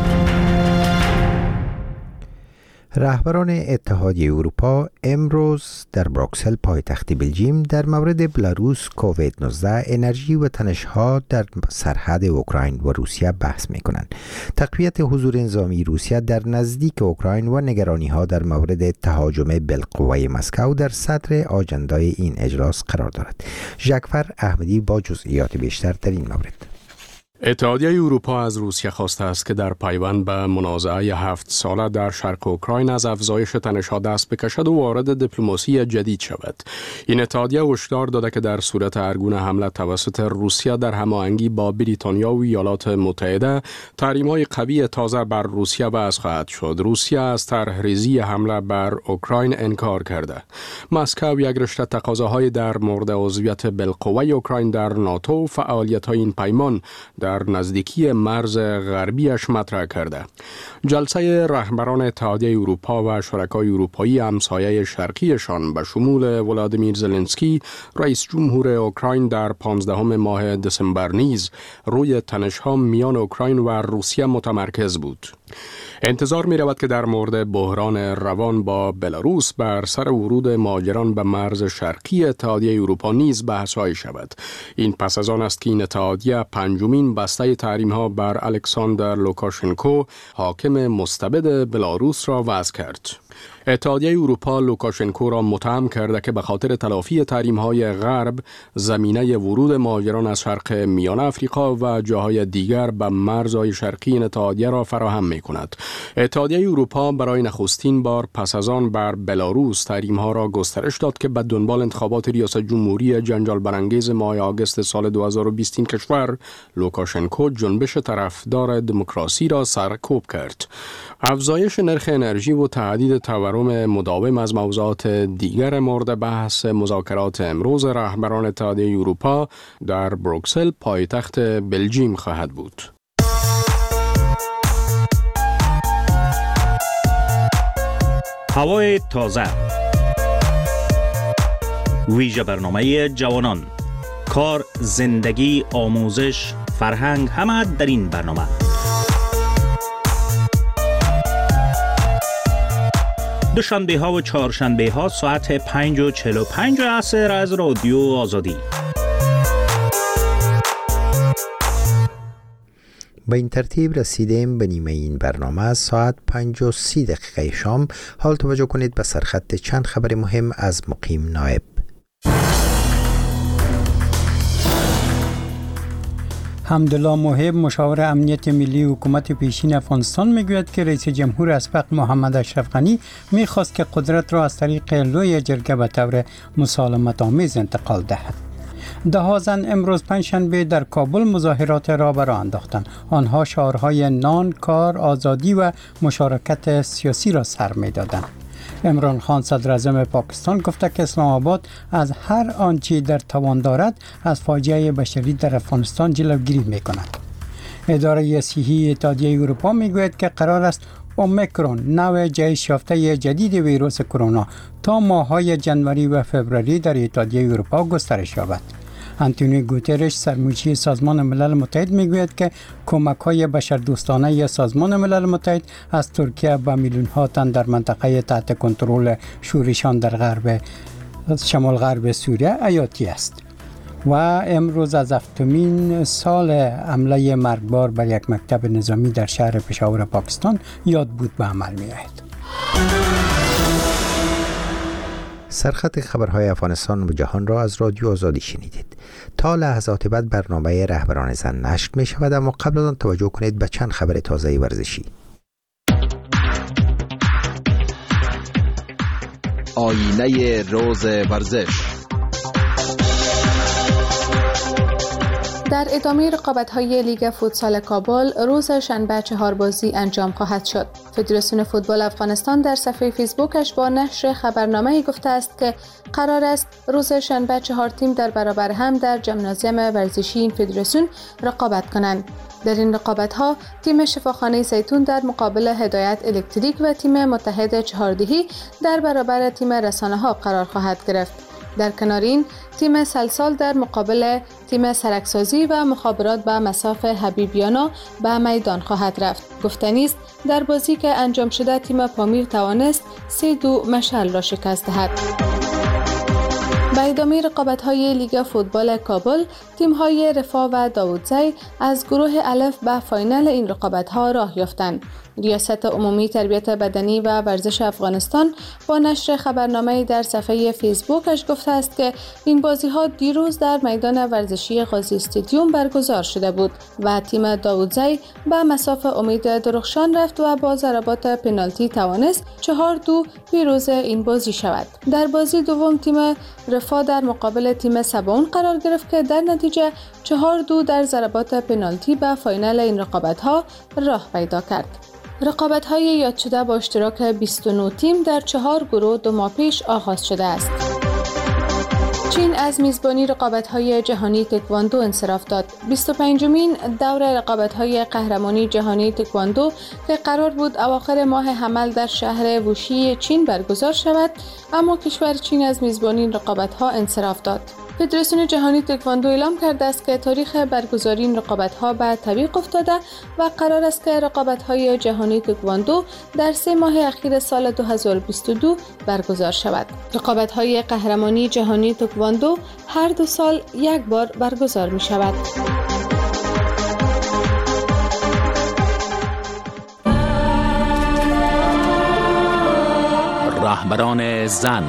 رهبران اتحادیه اروپا امروز در بروکسل پایتخت بلژیم در مورد بلاروس، کووید 19، انرژی و تنش‌ها در سرحد اوکراین و روسیه بحث می‌کنند. تقویت حضور نظامی روسیه در نزدیک اوکراین و نگرانی‌ها در مورد تهاجم بالقوه مسکو در صدر آجندای این اجلاس قرار دارد. ژکفر احمدی با جزئیات بیشتر در این مورد. اتحادیه اروپا از روسیه خواسته است که در پیوند به منازعه 7 ساله در شرق اوکراین از افزایش تنش‌ها دست بکشد و وارد دیپلماسی جدید شود. این اتحادیه هشدار داده که در صورت هرگونه حمله توسط روسیه در هماهنگی با بریتانیا و ایالات متحده، تحریم‌های قوی تازه بر روسیه وضع خواهد شد. روسیه از طرح‌ریزی حمله بر اوکراین انکار کرده. مسکو یک رشته تقاضاهای در مورد عضویت بالقوه اوکراین در ناتو و فعالیت‌های این پیمان در نزدیکی مرز غربیش مطرح کرده. جلسه رهبران اتحادیه اروپا و شرکای اروپایی همسایه شرقیشان به شمول ولادیمیر زلنسکی رئیس جمهور اوکراین در 15 ماه دسامبر نیز روی تنش‌ها میان اوکراین و روسیه متمرکز بود. انتظار می رود که در مورد بحران روان با بلاروس بر سر ورود مهاجران به مرز شرقی اتحادیه اروپا نیز بحث‌های شود. این پس از آن است که این اتحادیه پنجمین بسته تحریم‌ها بر الکساندر لوکاشنکو حاکم مستبد بلاروس را وضع کرد. اتحادیه اروپا لوکاشنکو را متهم کرده که به خاطر تلافی تحریم‌های غرب زمینه ورود مهاجران از شرق میانه افریقا و جاهای دیگر به مرزهای شرقی این اتحادیه را فراهم می‌کند. اتحادیه اروپا برای نخستین بار پس از آن بر بلاروس تحریم‌ها را گسترش داد که به دنبال انتخابات ریاست جمهوری جنجال برانگیز ماه آگوست سال 2020 این کشور، لوکاشنکو جنبش طرفدار دموکراسی را سرکوب کرد. افزایش نرخ انرژی و تهدید تورم مداوم از موضوعات دیگر مورد بحث مذاکرات امروز رهبران اتحادیه اروپا در بروکسل پایتخت بلژیم خواهد بود. هوای تازه، ویژه برنامه جوانان، کار، زندگی، آموزش، فرهنگ، همه در این برنامه. دوشنبه ها و چهارشنبه ها ساعت 5:45 عصر از رادیو آزادی. با این ترتیب رسیدیم به نیمه این برنامه. از ساعت 5:30 شام حال توجه کنید به سرخط چند خبر مهم از مقیم نایب. حمدالله موهب مشاور امنیت ملی حکومت پیشین افغانستان میگوید که رئیس جمهور اسبق محمد اشرف غنی میخواست که قدرت را از طریق لوی جرگه به طور مسالمت آمیز انتقال دهد. ده زن امروز پنجشنبه در کابل مظاهرات را برآ انداختند. آنها شعارهای نان، کار، آزادی و مشارکت سیاسی را سر میدادند. عمران خان صدر اعظم پاکستان گفته که اسلام آباد از هر آنچه در توان دارد از فاجعه بشری در افغانستان جلوگیری می‌کند. اداره صحی اتحادیه اروپا میگوید که قرار است اومیکرون نوع جهش یافته جدید ویروس کرونا تا ماه‌های جنوری و فوریه در اتحادیه اروپا گسترش یابد. آنتونیو گوترش سرمجری سازمان ملل متحد میگوید که کمک‌های بشردوستانه سازمان ملل متحد از ترکیه به میلیون‌ها تن در منطقه تحت کنترل شورشیان در شمال غرب سوریه حیاتی است. و امروز از 7مین سال حمله مرگبار بر یک مکتب نظامی در شهر پشاور پاکستان یاد بود به عمل می‌آید. سرخط خبرهای افغانستان و جهان را از رادیو آزادی شنیدید. تا لحظات بعد برنامه رهبران زن نشر می شود، اما قبل از آن توجه کنید به چند خبر تازه ورزشی. آینه روز ورزش. در ادامه رقابت‌های لیگ فوتسال کابل روز شنبه 4 بازی انجام خواهد شد. فدراسیون فوتبال افغانستان در صفحه فیسبوکش با نشر خبرنامه‌ای گفته است که قرار است روز شنبه 4 تیم در برابر هم در ژیمنازیوم ورزشی این فدراسیون رقابت کنند. در این رقابت‌ها تیم شفاخانه زیتون در مقابل هدایت الکتریک و تیم متحد چهاردهی در برابر تیم رسانه‌ها قرار خواهد گرفت. در کنار این تیم سلسال در مقابل تیم سرکسازی و مخابرات به مصاف حبیبیانا به میدان خواهد رفت. گفتنی است در بازی که انجام شده تیم پامیر توانست 3-2 مشعل را شکست دهد. به ادامه رقابت‌های لیگ فوتبال کابل، تیم‌های رفاه و داودزی از گروه الف به فاینال این رقابت‌ها راه یافتند. ریاست عمومی تربیت بدنی و ورزش افغانستان با نشر خبرنامه‌ای در صفحه فیسبوکش گفته است که این بازی‌ها دیروز در میدان ورزشی قاضی استادیوم برگزار شده بود و تیم داودزی به مصاف امید درخشان رفت و با ضربات پنالتی توانست 4-2 پیروز این بازی شود. در بازی دوم تیم رفاه در مقابل تیم سباون قرار گرفت که در نتیجه 4-2 در ضربات پنالتی به فاینال این رقابت‌ها راه پیدا کرد. رقابت‌های یاد شده با اشتراک 29 تیم در 4 گروه 2 ماه پیش آغاز شده است. چین از میزبانی رقابت‌های جهانی تکواندو انصراف داد. 25مین دور رقابت‌های قهرمانی جهانی تکواندو که قرار بود اواخر ماه حمل در شهر ووشی چین برگزار شود، اما کشور چین از میزبانی رقابت‌ها انصراف داد. فدراسیون جهانی تکواندو اعلام کرده است که تاریخ برگزاری این رقابت‌ها به تعویق افتاده و قرار است که رقابت‌های جهانی تکواندو در 3 ماه اخیر سال 2022 برگزار شود. رقابت‌های قهرمانی جهانی تکواندو هر 2 سال یک بار برگزار می‌شود. رهبران زن.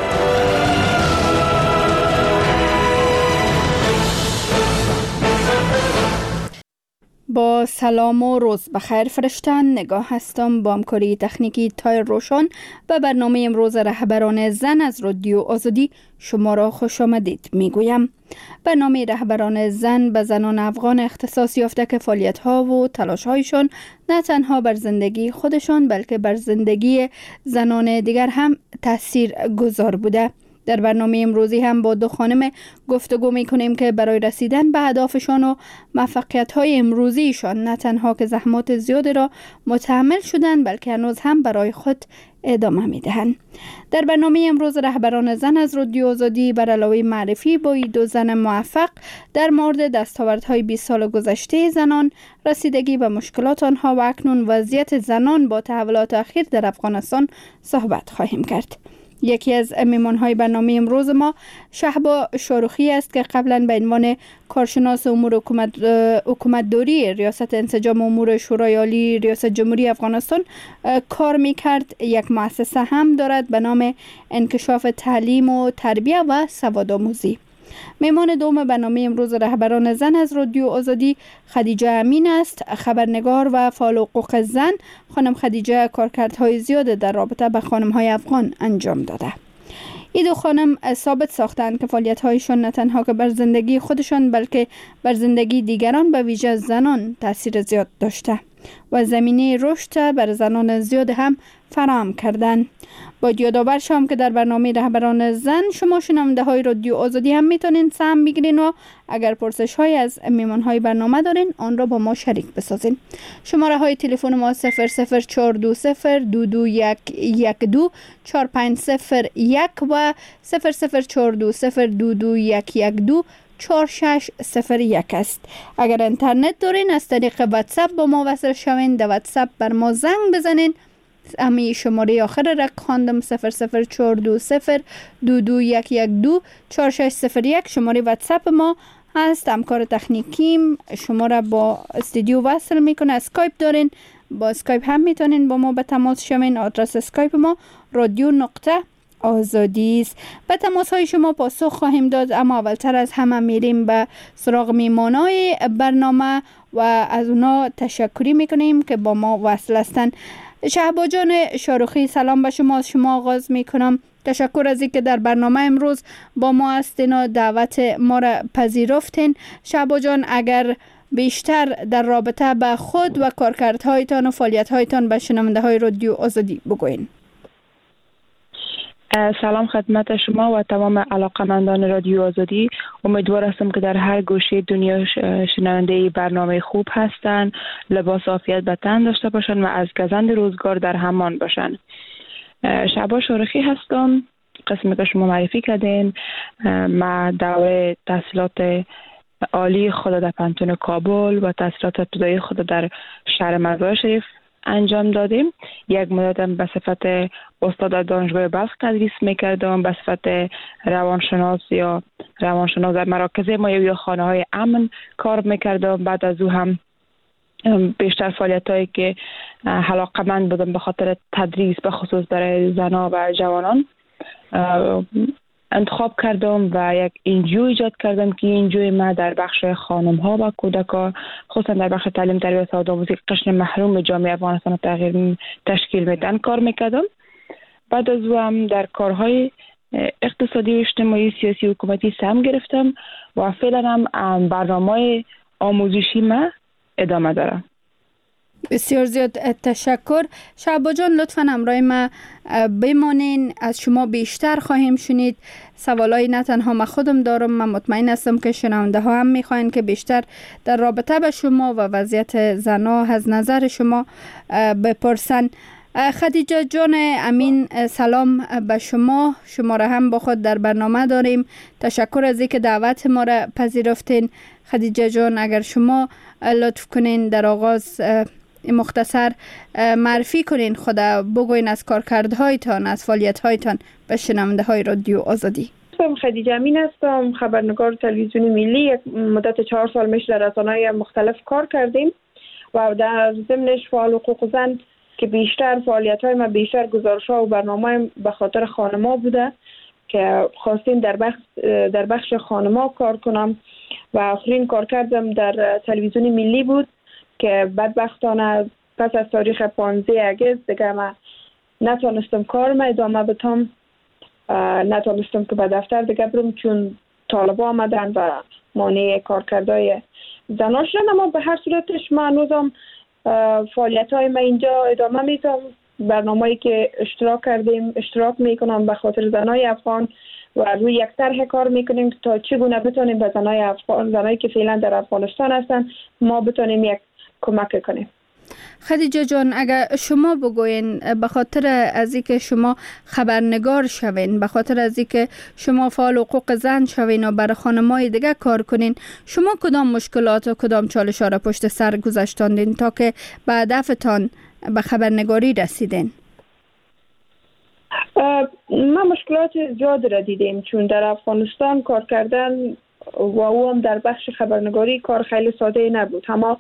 با سلام و روز بخیر فرشتن، نگاه هستم با همکاری تکنیکی تایر روشن و برنامه امروز رهبران زن از رادیو آزادی شما را خوش آمدید میگویم. برنامه رهبران زن به زنان افغان اختصاص یافته که فعالیت‌ها و تلاش‌هایشان نه تنها بر زندگی خودشان بلکه بر زندگی زنان دیگر هم تأثیر گذار بوده. در برنامه امروزی هم با دو خانم گفتگو میکنیم که برای رسیدن به اهدافشان و موفقیت‌های امروزیشان نه تنها که زحمات زیاد را متحمل شدند بلکه هنوز هم برای خود ادامه میدهند. در برنامه امروز رهبران زن از رادیو آزادی بر علاوه معرفی با دو زن موفق در مورد دستاوردهای 20 سال گذشته زنان، رسیدگی به مشکلات آنها و اکنون وضعیت زنان با تحولات اخیر در افغانستان صحبت خواهیم کرد. یکی از میهمان‌های برنامه امروز ما شهبا شاروخی است که قبلا به عنوان کارشناس امور حکومتداری ریاست انسجام امور شورای عالی ریاست جمهوری افغانستان کار می‌کرد. یک مؤسسه هم دارد به نام انکشاف تعلیم و تربیت و سوادآموزی. میهمان دوم برنامه امروز رهبران زن از رادیو آزادی خدیجه امین است، خبرنگار و فعال حقوق زن. خانم خدیجه کارکردهای زیاد در رابطه با خانم‌های افغان انجام داده. این دو خانم ثابت ساختند که فعالیت‌هایشان نه تنها که بر زندگی خودشان بلکه بر زندگی دیگران به ویژه زنان تاثیر زیاد داشته و زمینه رشد بر زنان زیاد هم فراهم کردند. با یادآور شام که در برنامه رهبران زن شما شنونده های رادیو آزادی هم میتونین سهم بگیرین و اگر پرسش های از میهمان های برنامه دارین آن را با ما شریک بسازین. شماره های تلفن ما 0042022112450 و 0042022112461 است. اگر اینترنت دارین از طریق واتساپ با ما وصل شوین. در واتساپ بر ما زنگ بزنین. امی شماره آخر رقم خواندم 0042022112461 شماره واتساپ ما هست. همکار تکنیکیم شما را با استودیو وصل میکنه. اسکایپ دارین، با اسکایپ هم میتونین با ما به تماس شوین. آدرس اسکایپ ما radio.azadi است. به تماس های شما پاسخ خواهیم داد، اما اولتر از همه میریم به سراغ میمانای برنامه و از اونا تشکری میکنیم که با ما وصل هستن. شهبا جان شاروخی سلام به شما. از شما آغاز میکنم. تشکر از اینکه در برنامه امروز با ما هستین و دعوت ما را پذیرفتین. شهبا جان اگر بیشتر در رابطه به خود و کارکردهایتان و فعالیت‌هایتان به شنونده های رادیو آزادی بگوین. سلام خدمت شما و تمام علاقمندان رادیو آزادی. امیدوار هستم که در هر گوشه دنیا شنونده برنامه خوب هستند، لباس عافیت به تن داشته باشند و از گزند روزگار در همان باشند. شهبا شاروخی هستم، قسمی که شما معرفی کردین. ما دوره تحصیلات عالی خود در پانتون کابل و تحصیلات ابتدایی خود در شهر مزار شریف انجام دادیم. یک مدتم به صفت استاد در دانشگاه بلخ تدریس میکردم، به صفت روانشناس در مراکز ما یا خانه های امن کار میکردم. بعد از او هم بیشتر فعالیت هایی که علاقه‌مند بودم به خاطر تدریس به خصوص برای زنان و جوانان انتخاب کردم و یک انجیو ایجاد کردم که انجیو ما در بخش خانم ها و کودکان خصوصا در بخش تعلیم تربیت سوادآموزی قشر محروم جامعه افغانستان تشکیل میدن کار میکردم. بعد از او هم در کارهای اقتصادی و اجتماعی سیاسی و حکومتی سهم گرفتم و فعلا هم برنامه آموزشی ما ادامه دارم. بسیار زیاد تشکر. شهبا جان لطفاً همراه ما بمانین، از شما بیشتر خواهیم شنید. سوالای نه تنها من خودم دارم، من مطمئن هستم که شنونده ها هم میخواین که بیشتر در رابطه با شما و وضعیت زنها از نظر شما بپرسن. خدیجه جان امین سلام به شما. شما را هم با خود در برنامه داریم. تشکر از اینکه دعوت ما را پذیرفتین. خدیجه جان اگر شما لطف کنین در آغاز مختصر معرفی کنین، خدا بگوین از کارکردهایتان، از فعالیت‌هایتان به شنونده های رادیو آزادی. خدیجه امین هستم، خبرنگار تلویزیونی ملی. یک مدت 4 سال میشه در رسانه‌های مختلف کار کردیم و در ضمنش فعال حقوق زن که بیشتر فعالیت‌های ما بیشتر گزارش‌ها و برنامه‌های به خاطر خانم‌ها بوده که خواستیم در بخش خانم‌ها کار کنم و آخرین کار کردم در تلویزیون ملی بود که بدبختانه پس از تاریخ 15 اگست دیگه من نتونستم کارم ادامه بدم، نتونستم که به دفتر دیگه برم چون طالبا آمدن و مانع کارکردهای زنان شدن. اما به هر صورتش من هنوزم فعالیت‌های من اینجا ادامه میدم. برنامه‌ای که اشتراک میکنم به خاطر زنای افغان و روی یک طرح کار میکنیم تا چگونه بتونیم به زنای افغان، زنایی که فعلا در افغانستان هستن، ما بتونیم یک کمک کنیم. خدیجه جان، اگر شما بگوین به خاطر از اینکه شما خبرنگار شوین، به خاطر از اینکه شما فعال حقوق زن شوین و برای خانم‌های دیگه کار کنین، شما کدام مشکلات و کدام چالش‌ها را پشت سر گذاشتاندین تا که به هدفتان به خبرنگاری رسیدین؟ ما مشکلات زیاد را دیدیم چون در افغانستان کار کردن و او هم در بخش خبرنگاری کار خیلی ساده نبود. اما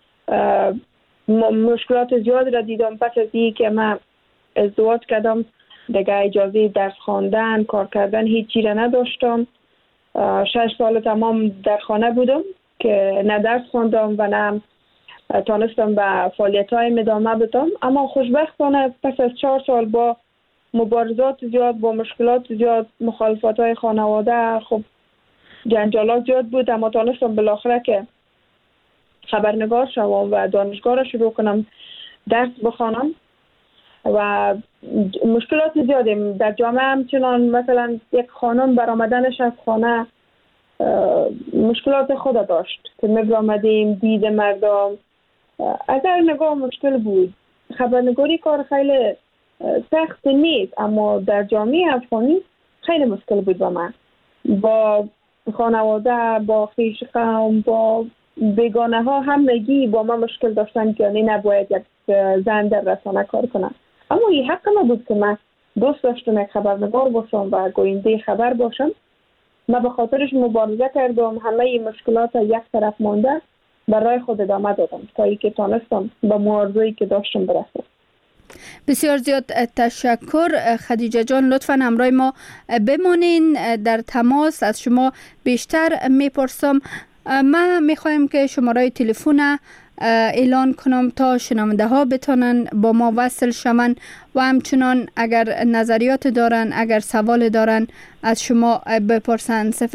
مشکلات زیاد را دیدم. پس از این که من ازدواج کردم دیگه اجازه درس خواندن، کار کردن هیچی را نداشتم. 6 سال تمام در خانه بودم که نه درس خواندم و نه تانستم به فعالیت‌های ادامه بدم. اما خوشبختانه پس از 4 سال با مبارزات زیاد، با مشکلات زیاد، مخالفات‌های خانواده، خب جنجالات زیاد بود، اما تانستم بالاخره که خبرنگار شوم و دانشگاه را شروع کنم درس بخوانم. و مشکلات زیادی در جامعه همچنان مثلا یک خانم برآمدنش از خانه مشکلات خود داشت که می‌آمدیم دید مردم از هر نگاه مشکل بود. خبرنگاری کار خیلی سخت نیست، اما در جامعه افغانی خیلی مشکل بود با من، با خانواده، با خویش قوم، با بیگانه ها همگی با من مشکل داشتن که یعنی نباید یک زن در رسانه کار کنم. اما این حق ما بود که من دوست داشتم یک خبرنگار باشم و گوینده خبر باشم. من به خاطرش مبارزه کردم، همه این مشکلات یک طرف مانده برای خود ادامه دادم تا اینکه تانستم به موضوعی که داشتم برسم. بسیار زیاد تشکر خدیجه جان، لطفاً همراه ما بمانین، در تماس از شما بیشتر میپرسم. ما میخوایم که شماره تلفن اعلان کنم تا شنونده ها بتونن با ما وصل شون و همچنان اگر نظریات دارن، اگر سوال دارن از شما بپرسن. 0042022112450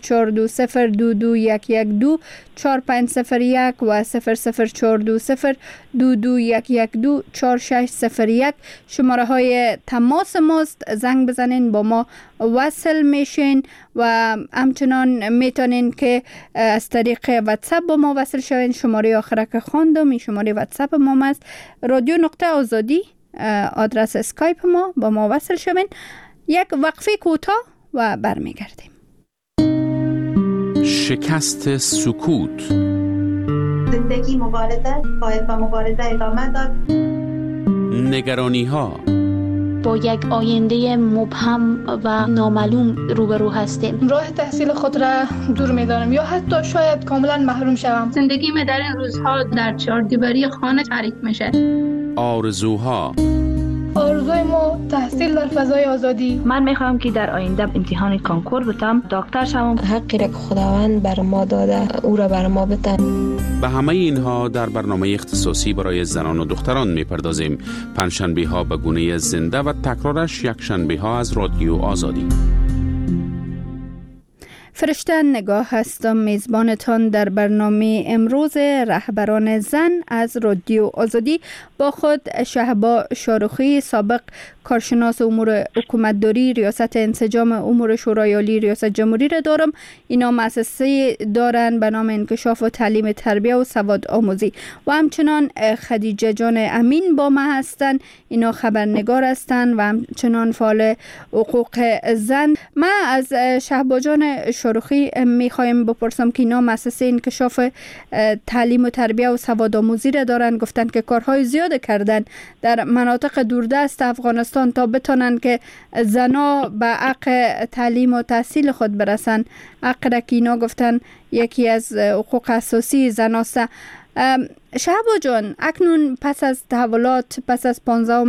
و 0042022112461 شماره های تماس ماست. زنگ بزنین، با ما وصل میشین و همچنان میتونین که از طریق واتساپ با ما وصل شوین. شماره آخره که خواندم این شماره واتساپ ما است، رادیو.آزادی آدرس اسکایپ ما، با ما وصل شوین. یک وقفه کوتاه و برمیگردیم. شکست سکوت. زندگی مبارزه، باید با مبارزه ادامه داد. نگرانی ها. با یک آینده مبهم و نامعلوم روبرو هستیم. راه تحصیل خود را دور می‌دارم یا حتی شاید کاملا محروم شوم. زندگی من در این روزها در چهاردیواری خانه تعریف میشه. آرزوها. آرزوی ما تحصیل در فضای آزادی. من میخوام که در آینده امتحان کانکور بتم، دکتر شوم. حقی را که خداوند بر ما داده او را بر ما بده. به همه اینها در برنامه اختصاصی برای زنان و دختران میپردازیم. پنجشنبه ها به گونه زنده و تکرارش یک شنبه ها از رادیو آزادی. فرشته نگاه هستم، میزبانتان در برنامه امروز رهبران زن از رادیو آزادی. با خود شهبا شاروخی، سابق کارشناس امور حکومتداری ریاست انسجام امور شورای عالی ریاست جمهوری را دارم. اینا مؤسسه دارن به نام انکشاف و تعلیم تربیه و سواد آموزی و همچنان خدیجه جان امین با ما هستن. اینا خبرنگار هستن و همچنان فعال حقوق زن. ما از شهبا جان شاروخی میخوایم بپرسم که اینا مؤسسه انکشاف تعلیم و تربیه و سواد آموزی را دارن. گفتن که کارهای زیاد کردن در مناطق دوردست افغانستان تا بتونن که زنا به حق تعلیم و تحصیل خود برسن. حق را که اینا گفتن یکی از حقوق اساسی زناست. شهبا جان، اکنون پس از تحولات، پس از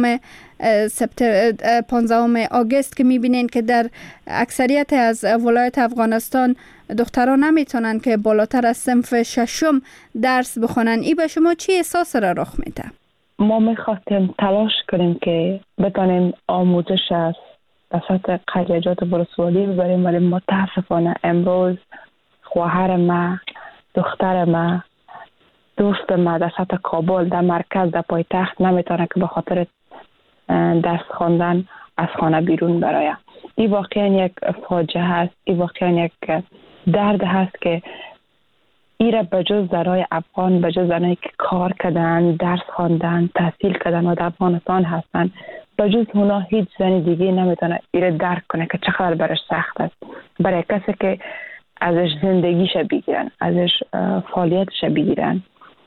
15 آگوست که میبینین که در اکثریت از ولایت افغانستان دخترها نمیتونن که بالاتر از صنف ششم درس بخونن، ای به شما چی احساس را رخ میده؟ ما میخواستیم تلاش کنیم که بتانیم آموزش از سطح قریجات ولسوالی ببریم، ولی متاسفانه امروز خواهر ما، دختر ما، دوست ما در سطح کابل، در مرکز، در پایتخت نمیتونه که به خاطر درس خواندن از خانه بیرون برایه. این واقعا یک فاجعه هست، این واقعا یک درد هست که ایره بجز زنای افغان، بجز زنایی که کار کردن، درس خواندن، تحصیل کردن و در افغانستان هستن، بجز اونا هیچ زنی دیگه نمیتونه ایره درک کنه که چقدر برش سخت است. برای کسی که ازش زندگیش بگیرن، ازش فعالیتش بگیرن.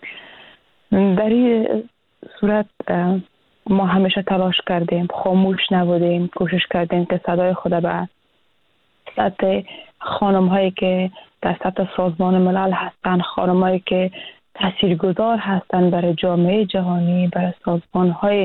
در این صورت ما همیشه تلاش کردیم، خاموش نبودیم، کوشش کردیم که صدای خود به سطح خانم هایی که در سطح سازمان ملل هستن، خانم هایی که تاثیرگذار هستن برای جامعه جهانی، برای سازمان های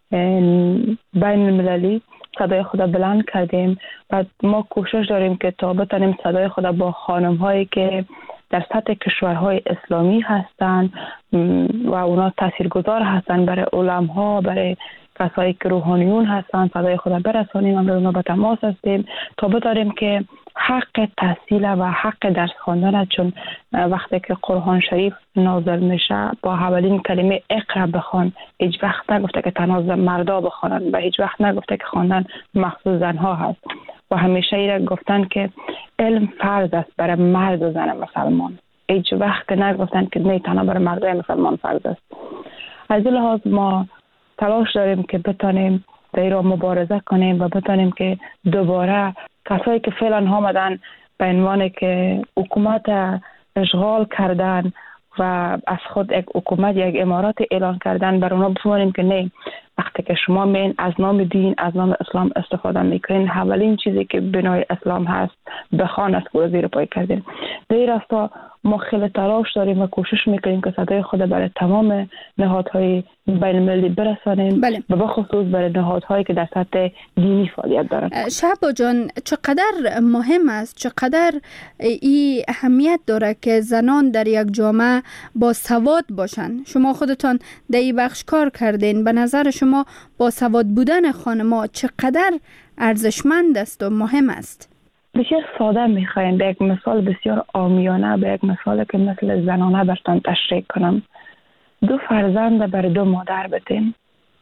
بین المللی، صدای خود بلند کردیم و ما کوشش داریم که تا بتانیم صدای خود با خانم هایی که در سطح کشورهای اسلامی هستن و اونا تاثیرگذار هستن برای علماء، برای کسایی که روحانیون هستن، صدای خود برسانیم. امروز اونا به تماس هستیم تا بتاریم که حق تحصیل و حق درس خواندن، چون وقتی که قرآن شریف نازل میشه با اولین کلمه اقرا بخوان، هیچ وقت نگفته که تنها مردا بخوانن و هیچ وقت نگفته که خواندن مخصوص زنها هست و همیشه ایره گفتن که علم فرض است برای مرد و زن مسلمان. هیچ وقت نگفتن که نه تنها برای مردای مسلمان فرض است. از این لحاظ ما تلاش داریم که بتانیم در ایران مبارزه کنیم و بتانیم که دوباره کسایی که فعلا آمدن به عنوان که حکومت اشغال کردن و از خود یک حکومت، یک امارات اعلان کردن، بر اونا بفهمونیم که نه، وقتی که شما مین از نام دین، از نام اسلام استفاده میکنین، اولین چیزی که بنای اسلام هست بخوان است که زیر پای کردین. در این راستا ما خیلی تلاش داریم و کوشش میکنیم که صدای خود برای تمام نهادهای بین المللی برسانیم و به خصوص برای نهادهایی که در سطح دینی فعالیت دارند. شهبا جان، چقدر مهم است، چقدر این اهمیت داره که زنان در یک جامعه با سواد باشن؟ شما خودتان در این بخش کار کردین، به نظر شما با سواد بودن خانم‌ها چقدر ارزشمند است و مهم است؟ بسیار ساده میخوایم به یک مثال بسیار عامیانه، به یک مثال که مثل زنانه برتان تشریح کنم. 2 فرزند بر 2 مادر بدین،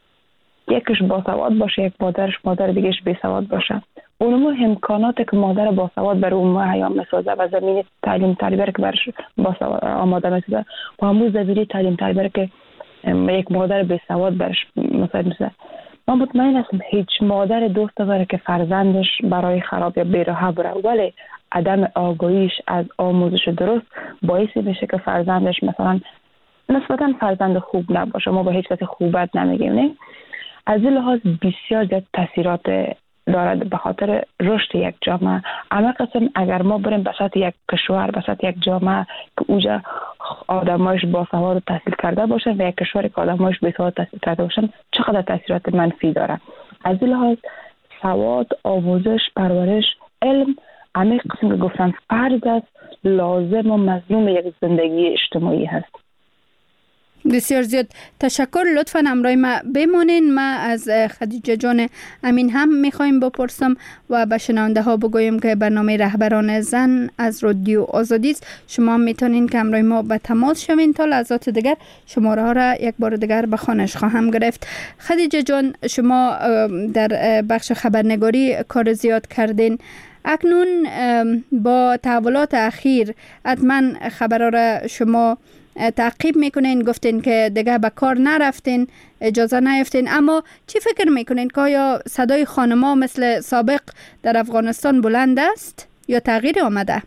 یکیش با سواد باشه، یک مادر دیگهش بی سواد باشه. اونمو امکاناتی که مادر با سواد بر اون مهیا میسازه و زمینی تعلیم تربیت که برش با سواد آماده میسازه و همون زمینی تعلیم تربیت که یک مادر بی سواد برش میسازه. من مطمئن هستم هیچ مادر دوست داره که فرزندش برای خراب یا بی‌راه بره، ولی عدم آگاهیش از آموزش درست باعثی میشه که فرزندش مثلا نسبتا فرزند خوب نباشه. ما با هیچ کسی خوبت نمیگیم، نه؟ از این لحاظ بسیار زیاد تاثیرات دارد به خاطر رشد یک جامعه. اما قسم اگر ما بریم به سطح یک کشور، به سطح یک جامعه که اوجا آدمایش با سواد و تحصیل کرده باشن و یک کشوری که آدمایش بی سواد تحصیل کرده باشن، چقدر تاثیرات منفی داره. از این لحاظ سواد، آموزش، پرورش، علم همه قسم که گفتن فرض است، لازم و مظلوم یک زندگی اجتماعی هست. بسیار زیاد تشکر. لطفاً همراه ما بمونین. ما از خدیجه جان امین هم میخوایم بپرسم و به شنونده ها بگویم که برنامه رهبران زن از رادیو آزادی است. شما میتونین که همراه ما به تماس شوین. تا لحظات دیگر شماره ها را یک بار دیگر به خانش خواهم گرفت. خدیجه جان، شما در بخش خبرنگاری کار زیاد کردین. اکنون با تحولات اخیر حتما خبرها را شما تعقیب میکنین. گفتین که دیگه به کار نرفتین، اجازه نیافتین، اما چی فکر میکنین که آیا صدای خانم‌ها مثل سابق در افغانستان بلند است یا تغییر آمده؟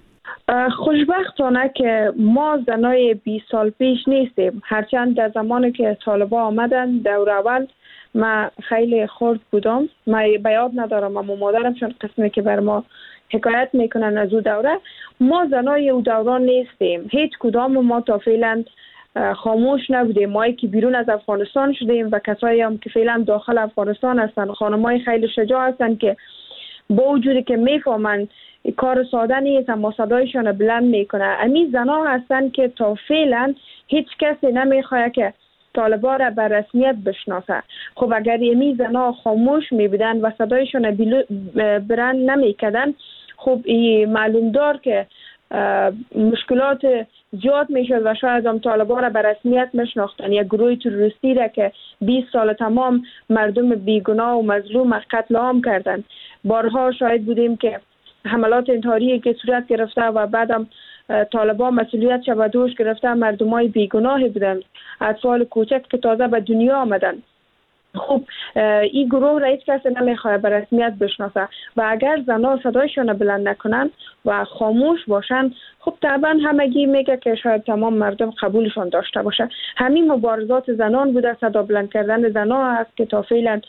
خوشبختانه که ما زنای 20 سال پیش نیستیم. هرچند در زمانی که طالبان آمدن دور اول ما خیلی خرد بودم، ما به یاد ندارم، اما مادرم چون قسمی که بر ما حکایت میکنن از او دوره، ما زنای او دوران نیستیم. هیچ کدام ما تا فعلا خاموش نبودیم. ما که بیرون از افغانستان شدیم و کسایی هم که فعلا داخل افغانستان هستن، خانمای خیلی شجاع هستن که با وجودی که میفهمن کار ساده نیست اما صدایشان بلند میکنه. امی زنا هستن که تا فعلا هیچ کسی نمیخواد که طالبان را به رسمیت بشناسه. خب اگر امی زنا خاموش میبودن و صدایشان بلند نمیکردن، خب معلوم دار که مشکلات زیاد میشد و شاید هم طالبان را به رسمیت میشناختن. یک گروه تروریستی را که 20 سال تمام مردم بیگناه و مظلوم قتل عام کردن. بارها شاهد بودیم که حملات انتحاری که صورت گرفته و بعدم طالبان مسئولیت به دوش گرفته مردمای بیگناهی بودن، اطفال کوچک که تازه به دنیا آمدن. خب این گروه را هیچ کسی نمیخواد به رسمیت بشناسه و اگر زنها صدایشون بلند نکنن و خاموش باشن، خب طبعا همگی میگه که شاید تمام مردم قبولشون داشته باشه. همین مبارزات زنان بوده، صدا بلند کردن زنها هست که تا فعلا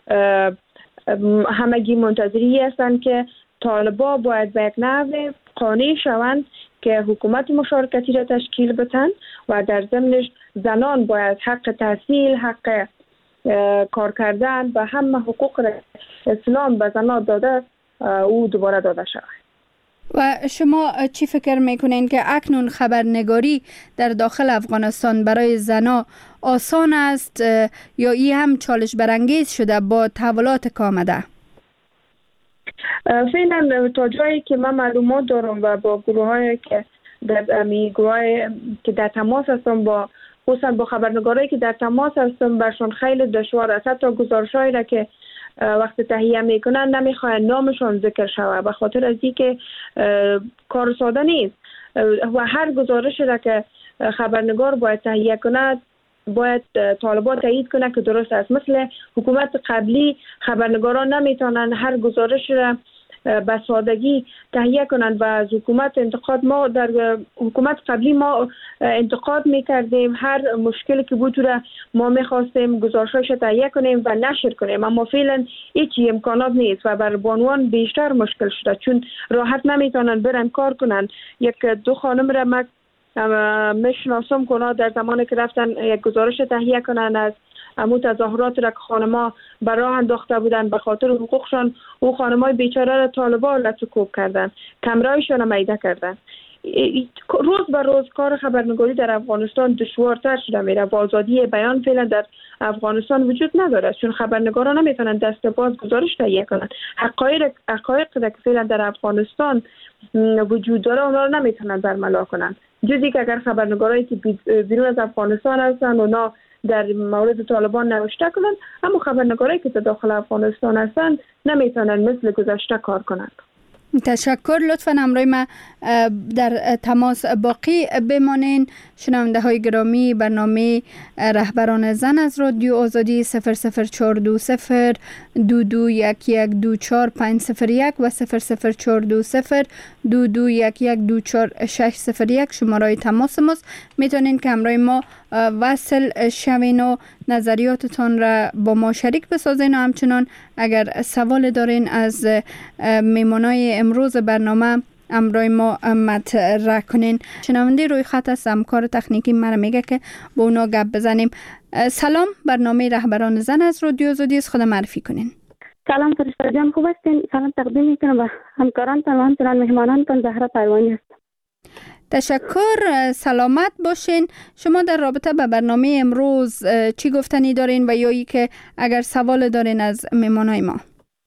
همگی منتظری هستن که طالبان باید به یک نحو قانع شوند که حکومت مشارکتی را تشکیل بدن و در ضمنش زنان باید حق تحصیل، حق کار کردن و همه حقوق را اسلام به زنان داده او دوباره داده شود. و شما چی فکر میکنین که اکنون خبرنگاری در داخل افغانستان برای زنا آسان است یا ای هم چالش برانگیز شده با تحولات که آمده؟ فعلا تا جایی که من معلومات دارم و با گروه‌هایی که در تماس هستم، با خصوصا با خبرنگارایی که در تماس هستم، برشون خیلی دشوار است. حتی گزارش‌هایی را که وقت تهیه میکنن نمیخواین نامشون ذکر شود به خاطر از اینکه کار ساده نیست و هر گزارشی را که خبرنگار باید تهیه کنه باید طالبان تایید کنه که درست است. مثل حکومت قبلی خبرنگاران نمیتونن هر گزارش را به سادگی تهیه کنند و از حکومت انتقاد، ما در حکومت قبلی ما انتقاد میکردیم، هر مشکلی که بود را ما میخواستیم گزارشش تهیه کنیم و نشر کنیم، اما فعلا هیچ امکانات نیست و بر بانوان بیشتر مشکل شده چون راحت نمیتونن برن کار کنن. یک دو خانم را ما میشناسم که در زمانی که رفتن یک گزارش تهیه کنن از امو تظاهرات را که خانما به راه انداخته بودن به خاطر حقوقشان، او خانمای بیچاره را طالبان لطکوب کردن، کمرایشان میده کردن. روز به روز کار خبرنگاری در افغانستان دشوارتر شده میره و آزادی بیان فعلا در افغانستان وجود نداره چون خبرنگاران نمیتونن دست باز گزارش تهیه کنن. حقایق که فعلا در افغانستان وجود داره اونا رو نمیتونن برملا کنن، جزی که اگر خبرنگارایی که بیرون از افغانستان هستن اونا در مورد طالبان نوشته کنن، اما خبرنگارایی که داخل افغانستان هستن نمیتونن مثل گذشته کار کنن. تشکر. لطفاً همراه ما در تماس باقی بمانین. شنونده های گرامی، برنامه رهبران زن از رادیو آزادی 004202211240501 و 004202211240601 شماره تماس ماست. میتونین که همراه ما وصل شوین و نظریاتتان را با ما شریک بسازین و همچنان اگر سوال دارین از میمانای امروز برنامه امرای ما مطرح کنین. شنونده روی خط است، همکار تکنیکی مرا میگه که با اونا گپ بزنیم. سلام، برنامه رهبران زن از رادیو آزادی است، خود معرفی کنین. سلام فرشته جان، خوب هستین؟ سلام تقدیم میکنم به همکارانتان و همچنان مهمانانتان. زهرا پروانی هستم. تشکر، سلامت باشین. شما در رابطه به برنامه امروز چی گفتنی دارین و یا ای که اگر سوال دارین از مهمانای ما؟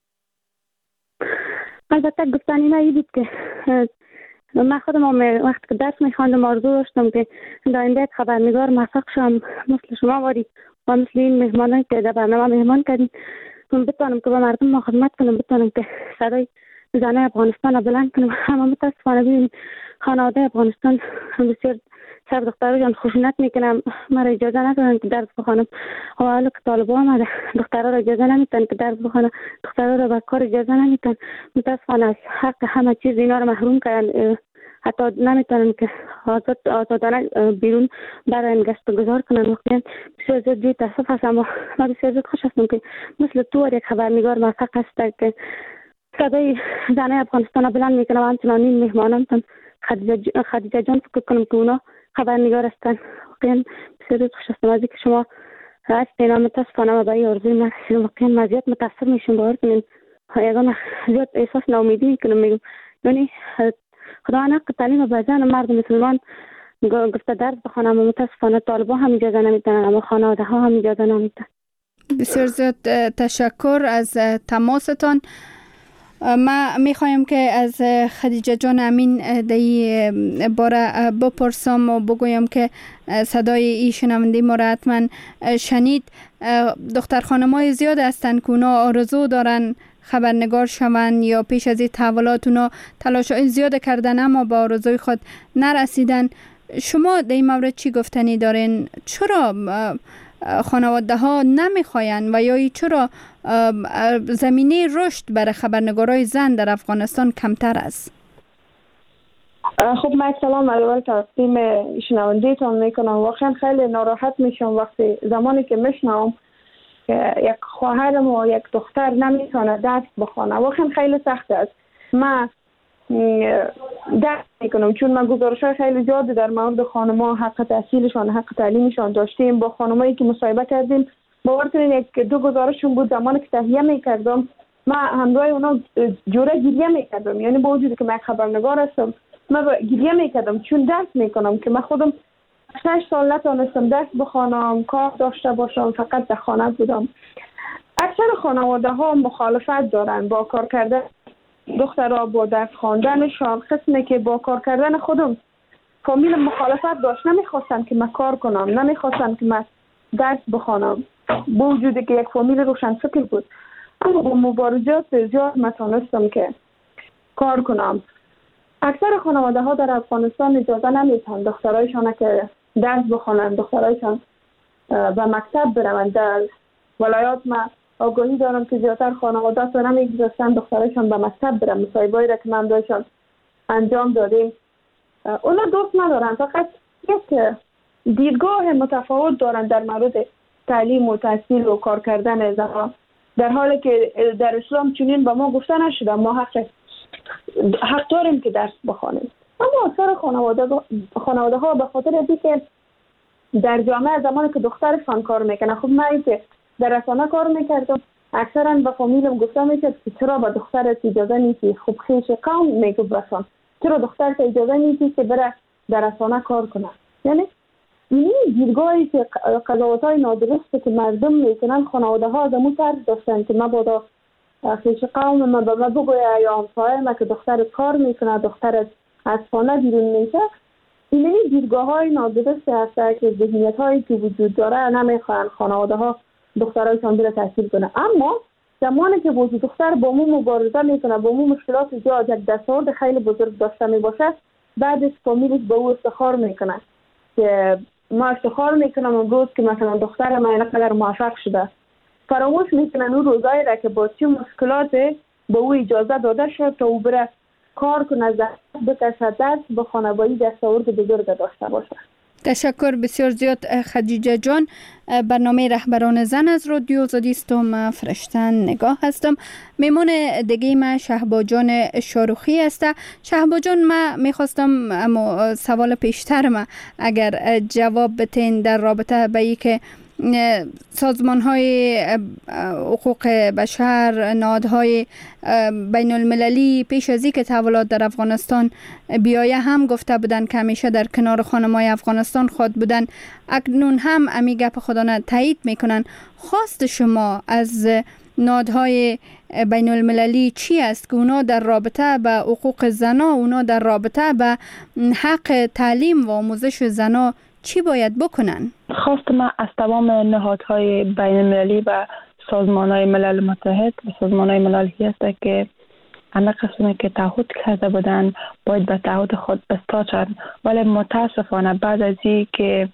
البته گفتنی ما این بود که من خودم وقتی که درس میخواندم آرزو داشتم که در آینده یک خبرنگار موفق شم مثل شما واری و مثل این مهمانایی که در برنامه مهمان کردین بتوانم که به مردم ما خدمت کنم، بتوانم که صدای زنای افغانستان را بلند کنم. اما متاسفانه ببینیم خانواده افغانستان بسیار سر دختران خشونت میکنم، مرا اجازه ندارن که درس بخوانم و حالا که طالبان آمده دخترها را اجازه نمیتن که درس بخوانم، دخترها را به کار اجازه نمیتن. متاسفانه از حق همه چیز اینا را محروم کردن، حتی نمیتونن که آزادانه بیرون برای گشت و گذار کنن. واقعا بسیار زیاد جوی تاسف هستم و من بسیار زیاد خوش هستم که مثل تو یک خبرنگار موفق هست که صدای زنای افغانستان را بلند میکنه و همچنان این مهمانانتان خدیجه جان فکر کنم که اونا خبرنگار هستن. واقعا بسیار خوش هستم از اینکه شما هستین. متاسفانه و برای آرزوی من واقعا من زیاد متاسف میشم. باور کنین یگان زیاد احساس ناامیدی میکنم. میگم یعنی خدا حق تعلیم به زن مردم مسلمان گفته درس بخوانم و متاسفانه طالبان هم اجازه نمیدن، اما خانواده ها هم اجازه نمیدن. بسیار زیاد تشکر از تماستان. ما میخوایم که از خدیجه جان امین دی باره بپرسم و بگویم که صدای ای شنونده ما را حتما شنید. دختر خانمای زیاد هستند که اونا آرزو دارن خبرنگار شوند یا پیش از این تحولات اونا تلاش‌های زیاد کردن اما با آرزوی خود نرسیدن. شما در این مورد چی گفتنی دارین؟ چرا خانواده ها نمیخواین و یا چرا زمینه رشد برای خبرنگارای زن در افغانستان کمتر است؟ خب من سلام اول تقدیم شنونده‌تان میکنم. واقعا خیلی ناراحت میشم وقتی زمانی که میشنوم که یک خواهرم و یک دختر نمیتونه درس بخونه. واقعا خیلی سخت است. من درک میکنم چون من گزارش‌های خیلی زیادی در مورد خانم‌ها حق تحصیلشان حق تعلیمشان داشتیم. با خانمایی که مصاحبه کردیم باور کنید یک دو گزارششون بود زمانی که تهیه میکردم من همراه اونا جوره گریه میکردم. یعنی با وجودی که من خبرنگار هستم من گریه میکردم چون درک میکنم که من خودم 6 سال نتونستم درس بخوانم، کار داشته باشم، فقط در خانه بودم. اکثر خانواده ها مخالفت دارن با کار کردن دخترها، با درس خواندنشان. قسمی که با کار کردن خودم فامیل مخالفت داشت، نمیخواستن که من کار کنم، نمیخواستن که من درس بخوانم با وجودی که یک فامیل روشن فکر بود. اما با مبارزات زیاد من تونستم که کار کنم. اکثر خانواده ها در افغانستان اجازه نمیدن دخترایشان که درس بخوانند، دخترایشان به مکتب بروند. در ولایات من آگاهی دارم که زیادتر خانواده ها نمیگذاشتن دخترایشان به مکتب برن. مصاحبه‌ای را که من داشتم انجام دادیم اونا دوست ندارن، فقط یک دیدگاه متفاوت دارن در مورد تعلیم و تحصیل و کار کردن زنان، در حالی که در اسلام چنین به ما گفته نشده ما حق داریم که درس بخوانیم. اما اکثر خانواده ها به خاطر اینکه در جامعه زمانی که دخترشان کار میکنه، خب من که در رسانه کار میکردم اکثرا به فامیلم گفته میشد که چرا به دخترت اجازه نیستی، خب خیش قوم میگفت رسان چرا دخترت اجازه نیستی که بره در رسانه کار کنه. یعنی این دیدگاهی که قضاوت‌های نادرسته که مردم میکنن خانواده ها از امون طرز داشتن که مبادا خیش قوم من به من بگویه یا همسایه من که دختر کار میکنه، دختر از خانه بیرون میشه. این دیدگاه های نادرسته هست که ذهنیت هایی که وجود داره نمیخوان خانواده ها دخترایشان بره تحصیل کنه. اما زمانی که وجود دختر با مو مبارزه میکنه، با مو مشکلات زیاد، یک دستاورد خیلی بزرگ داشته میباشه، بعدش فامیلش به او افتخار میکنه که ما افتخار میکنم امروز که مثلا دختر من اینقدر موفق شده. فراموش میکنن اون روزایی را که با چه مشکلات به او اجازه داده شد تا او بره کار کنه، زحمت بکشه، درس بخونه، با این دستاورد بزرگ داشته باشه. تشکر بسیار زیاد خدیجه جان. برنامه رهبران زن از رادیو آزادی است و من فرشتن نگاه هستم. میمون دیگه ما شهبا جان شاروخی است. شهبا جان ما میخواستم اما سوال پیشتر ما اگر جواب بتین در رابطه به ای که سازمان های حقوق بشر، نهادهای بین المللی پیش از اینکه تحولات در افغانستان بیایه هم گفته بودن که همیشه در کنار خانم‌های افغانستان خود بودن. اکنون هم امی گپ خودانه تایید میکنن. خواست شما از نهادهای بین المللی چی است که اونا در رابطه به حقوق زنا، اونا در رابطه به حق تعلیم و آموزش زنا چی باید بکنن؟ خواست من از تمام نهادهای بین المللی و سازمانهای ملل متحد و سازمانهای مللی است که همه قسمی که تعهد کرده بودن باید به تعهد خود بستاشند. ولی متاسفانه بعد از این که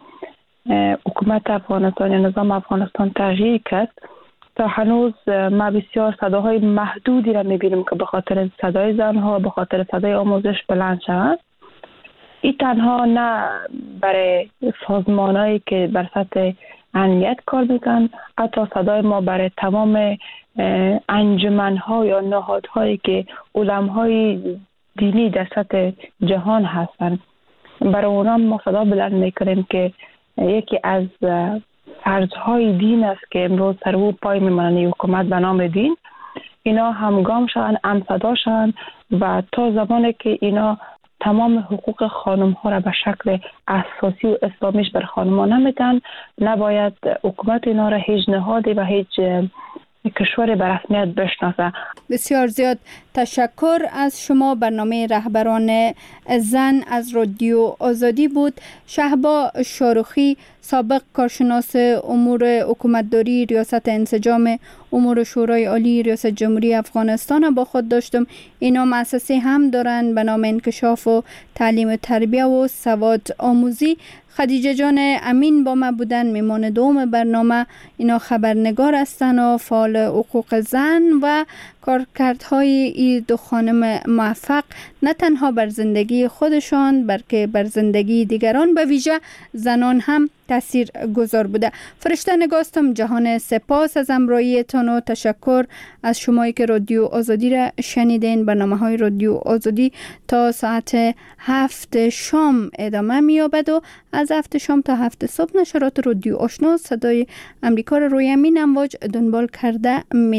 حکومت افغانستان یا نظام افغانستان تغییر کرد تا هنوز ما بسیار صداهای محدودی را میبینیم که به خاطر صدای زنها، به خاطر صدای آموزش بلند شوند. این تنها نه برای سازمانایی که بر سطح امنیت کار میکنن، حتی صدای ما برای تمام انجمنها یا نهادهایی که علمای دینی در سطح جهان هستند. برای اونا ما صدا بلند میکنیم که یکی از فرضهای دین است که امروز سر او پای میمانند حکومت به نام دین. اینا همگام شدن، صدا شدن و تا زمانی که اینا تمام حقوق خانم ها را به شکل اساسی و اسلامیش بر خانم ها نمیدن، نباید حکومت اینا را هیچ نهادی و هیچ کشور به رسمیت بشناسه. بسیار زیاد تشکر از شما. برنامه رهبران زن از رادیو آزادی بود. شهبا شاروخی، سابق کارشناس امور حکومتداری ریاست انسجام امور شورای عالی ریاست جمهوری افغانستان با خود داشتم. اینا مؤسسه هم دارن به نام انکشاف و تعلیم و تربیه و سواد آموزی. خدیجه جان امین با ما بودن، میمان دوم برنامه. اینا خبرنگار هستن و فعال حقوق زن و کارکردهای این دو خانم موفق نه تنها بر زندگی خودشان بلکه بر زندگی دیگران به ویژه زنان هم تأثیر گذار بوده. فرشته نگاستم جهان سپاس از همراهیتان و تشکر از شمایی که رادیو آزادی را شنیدین. برنامه‌های رادیو آزادی تا ساعت 7 شام ادامه می‌یابد و از 7 شام تا 7 صبح نشرات رادیو آشنا صدای امریکا را روی همین امواج دنبال کرده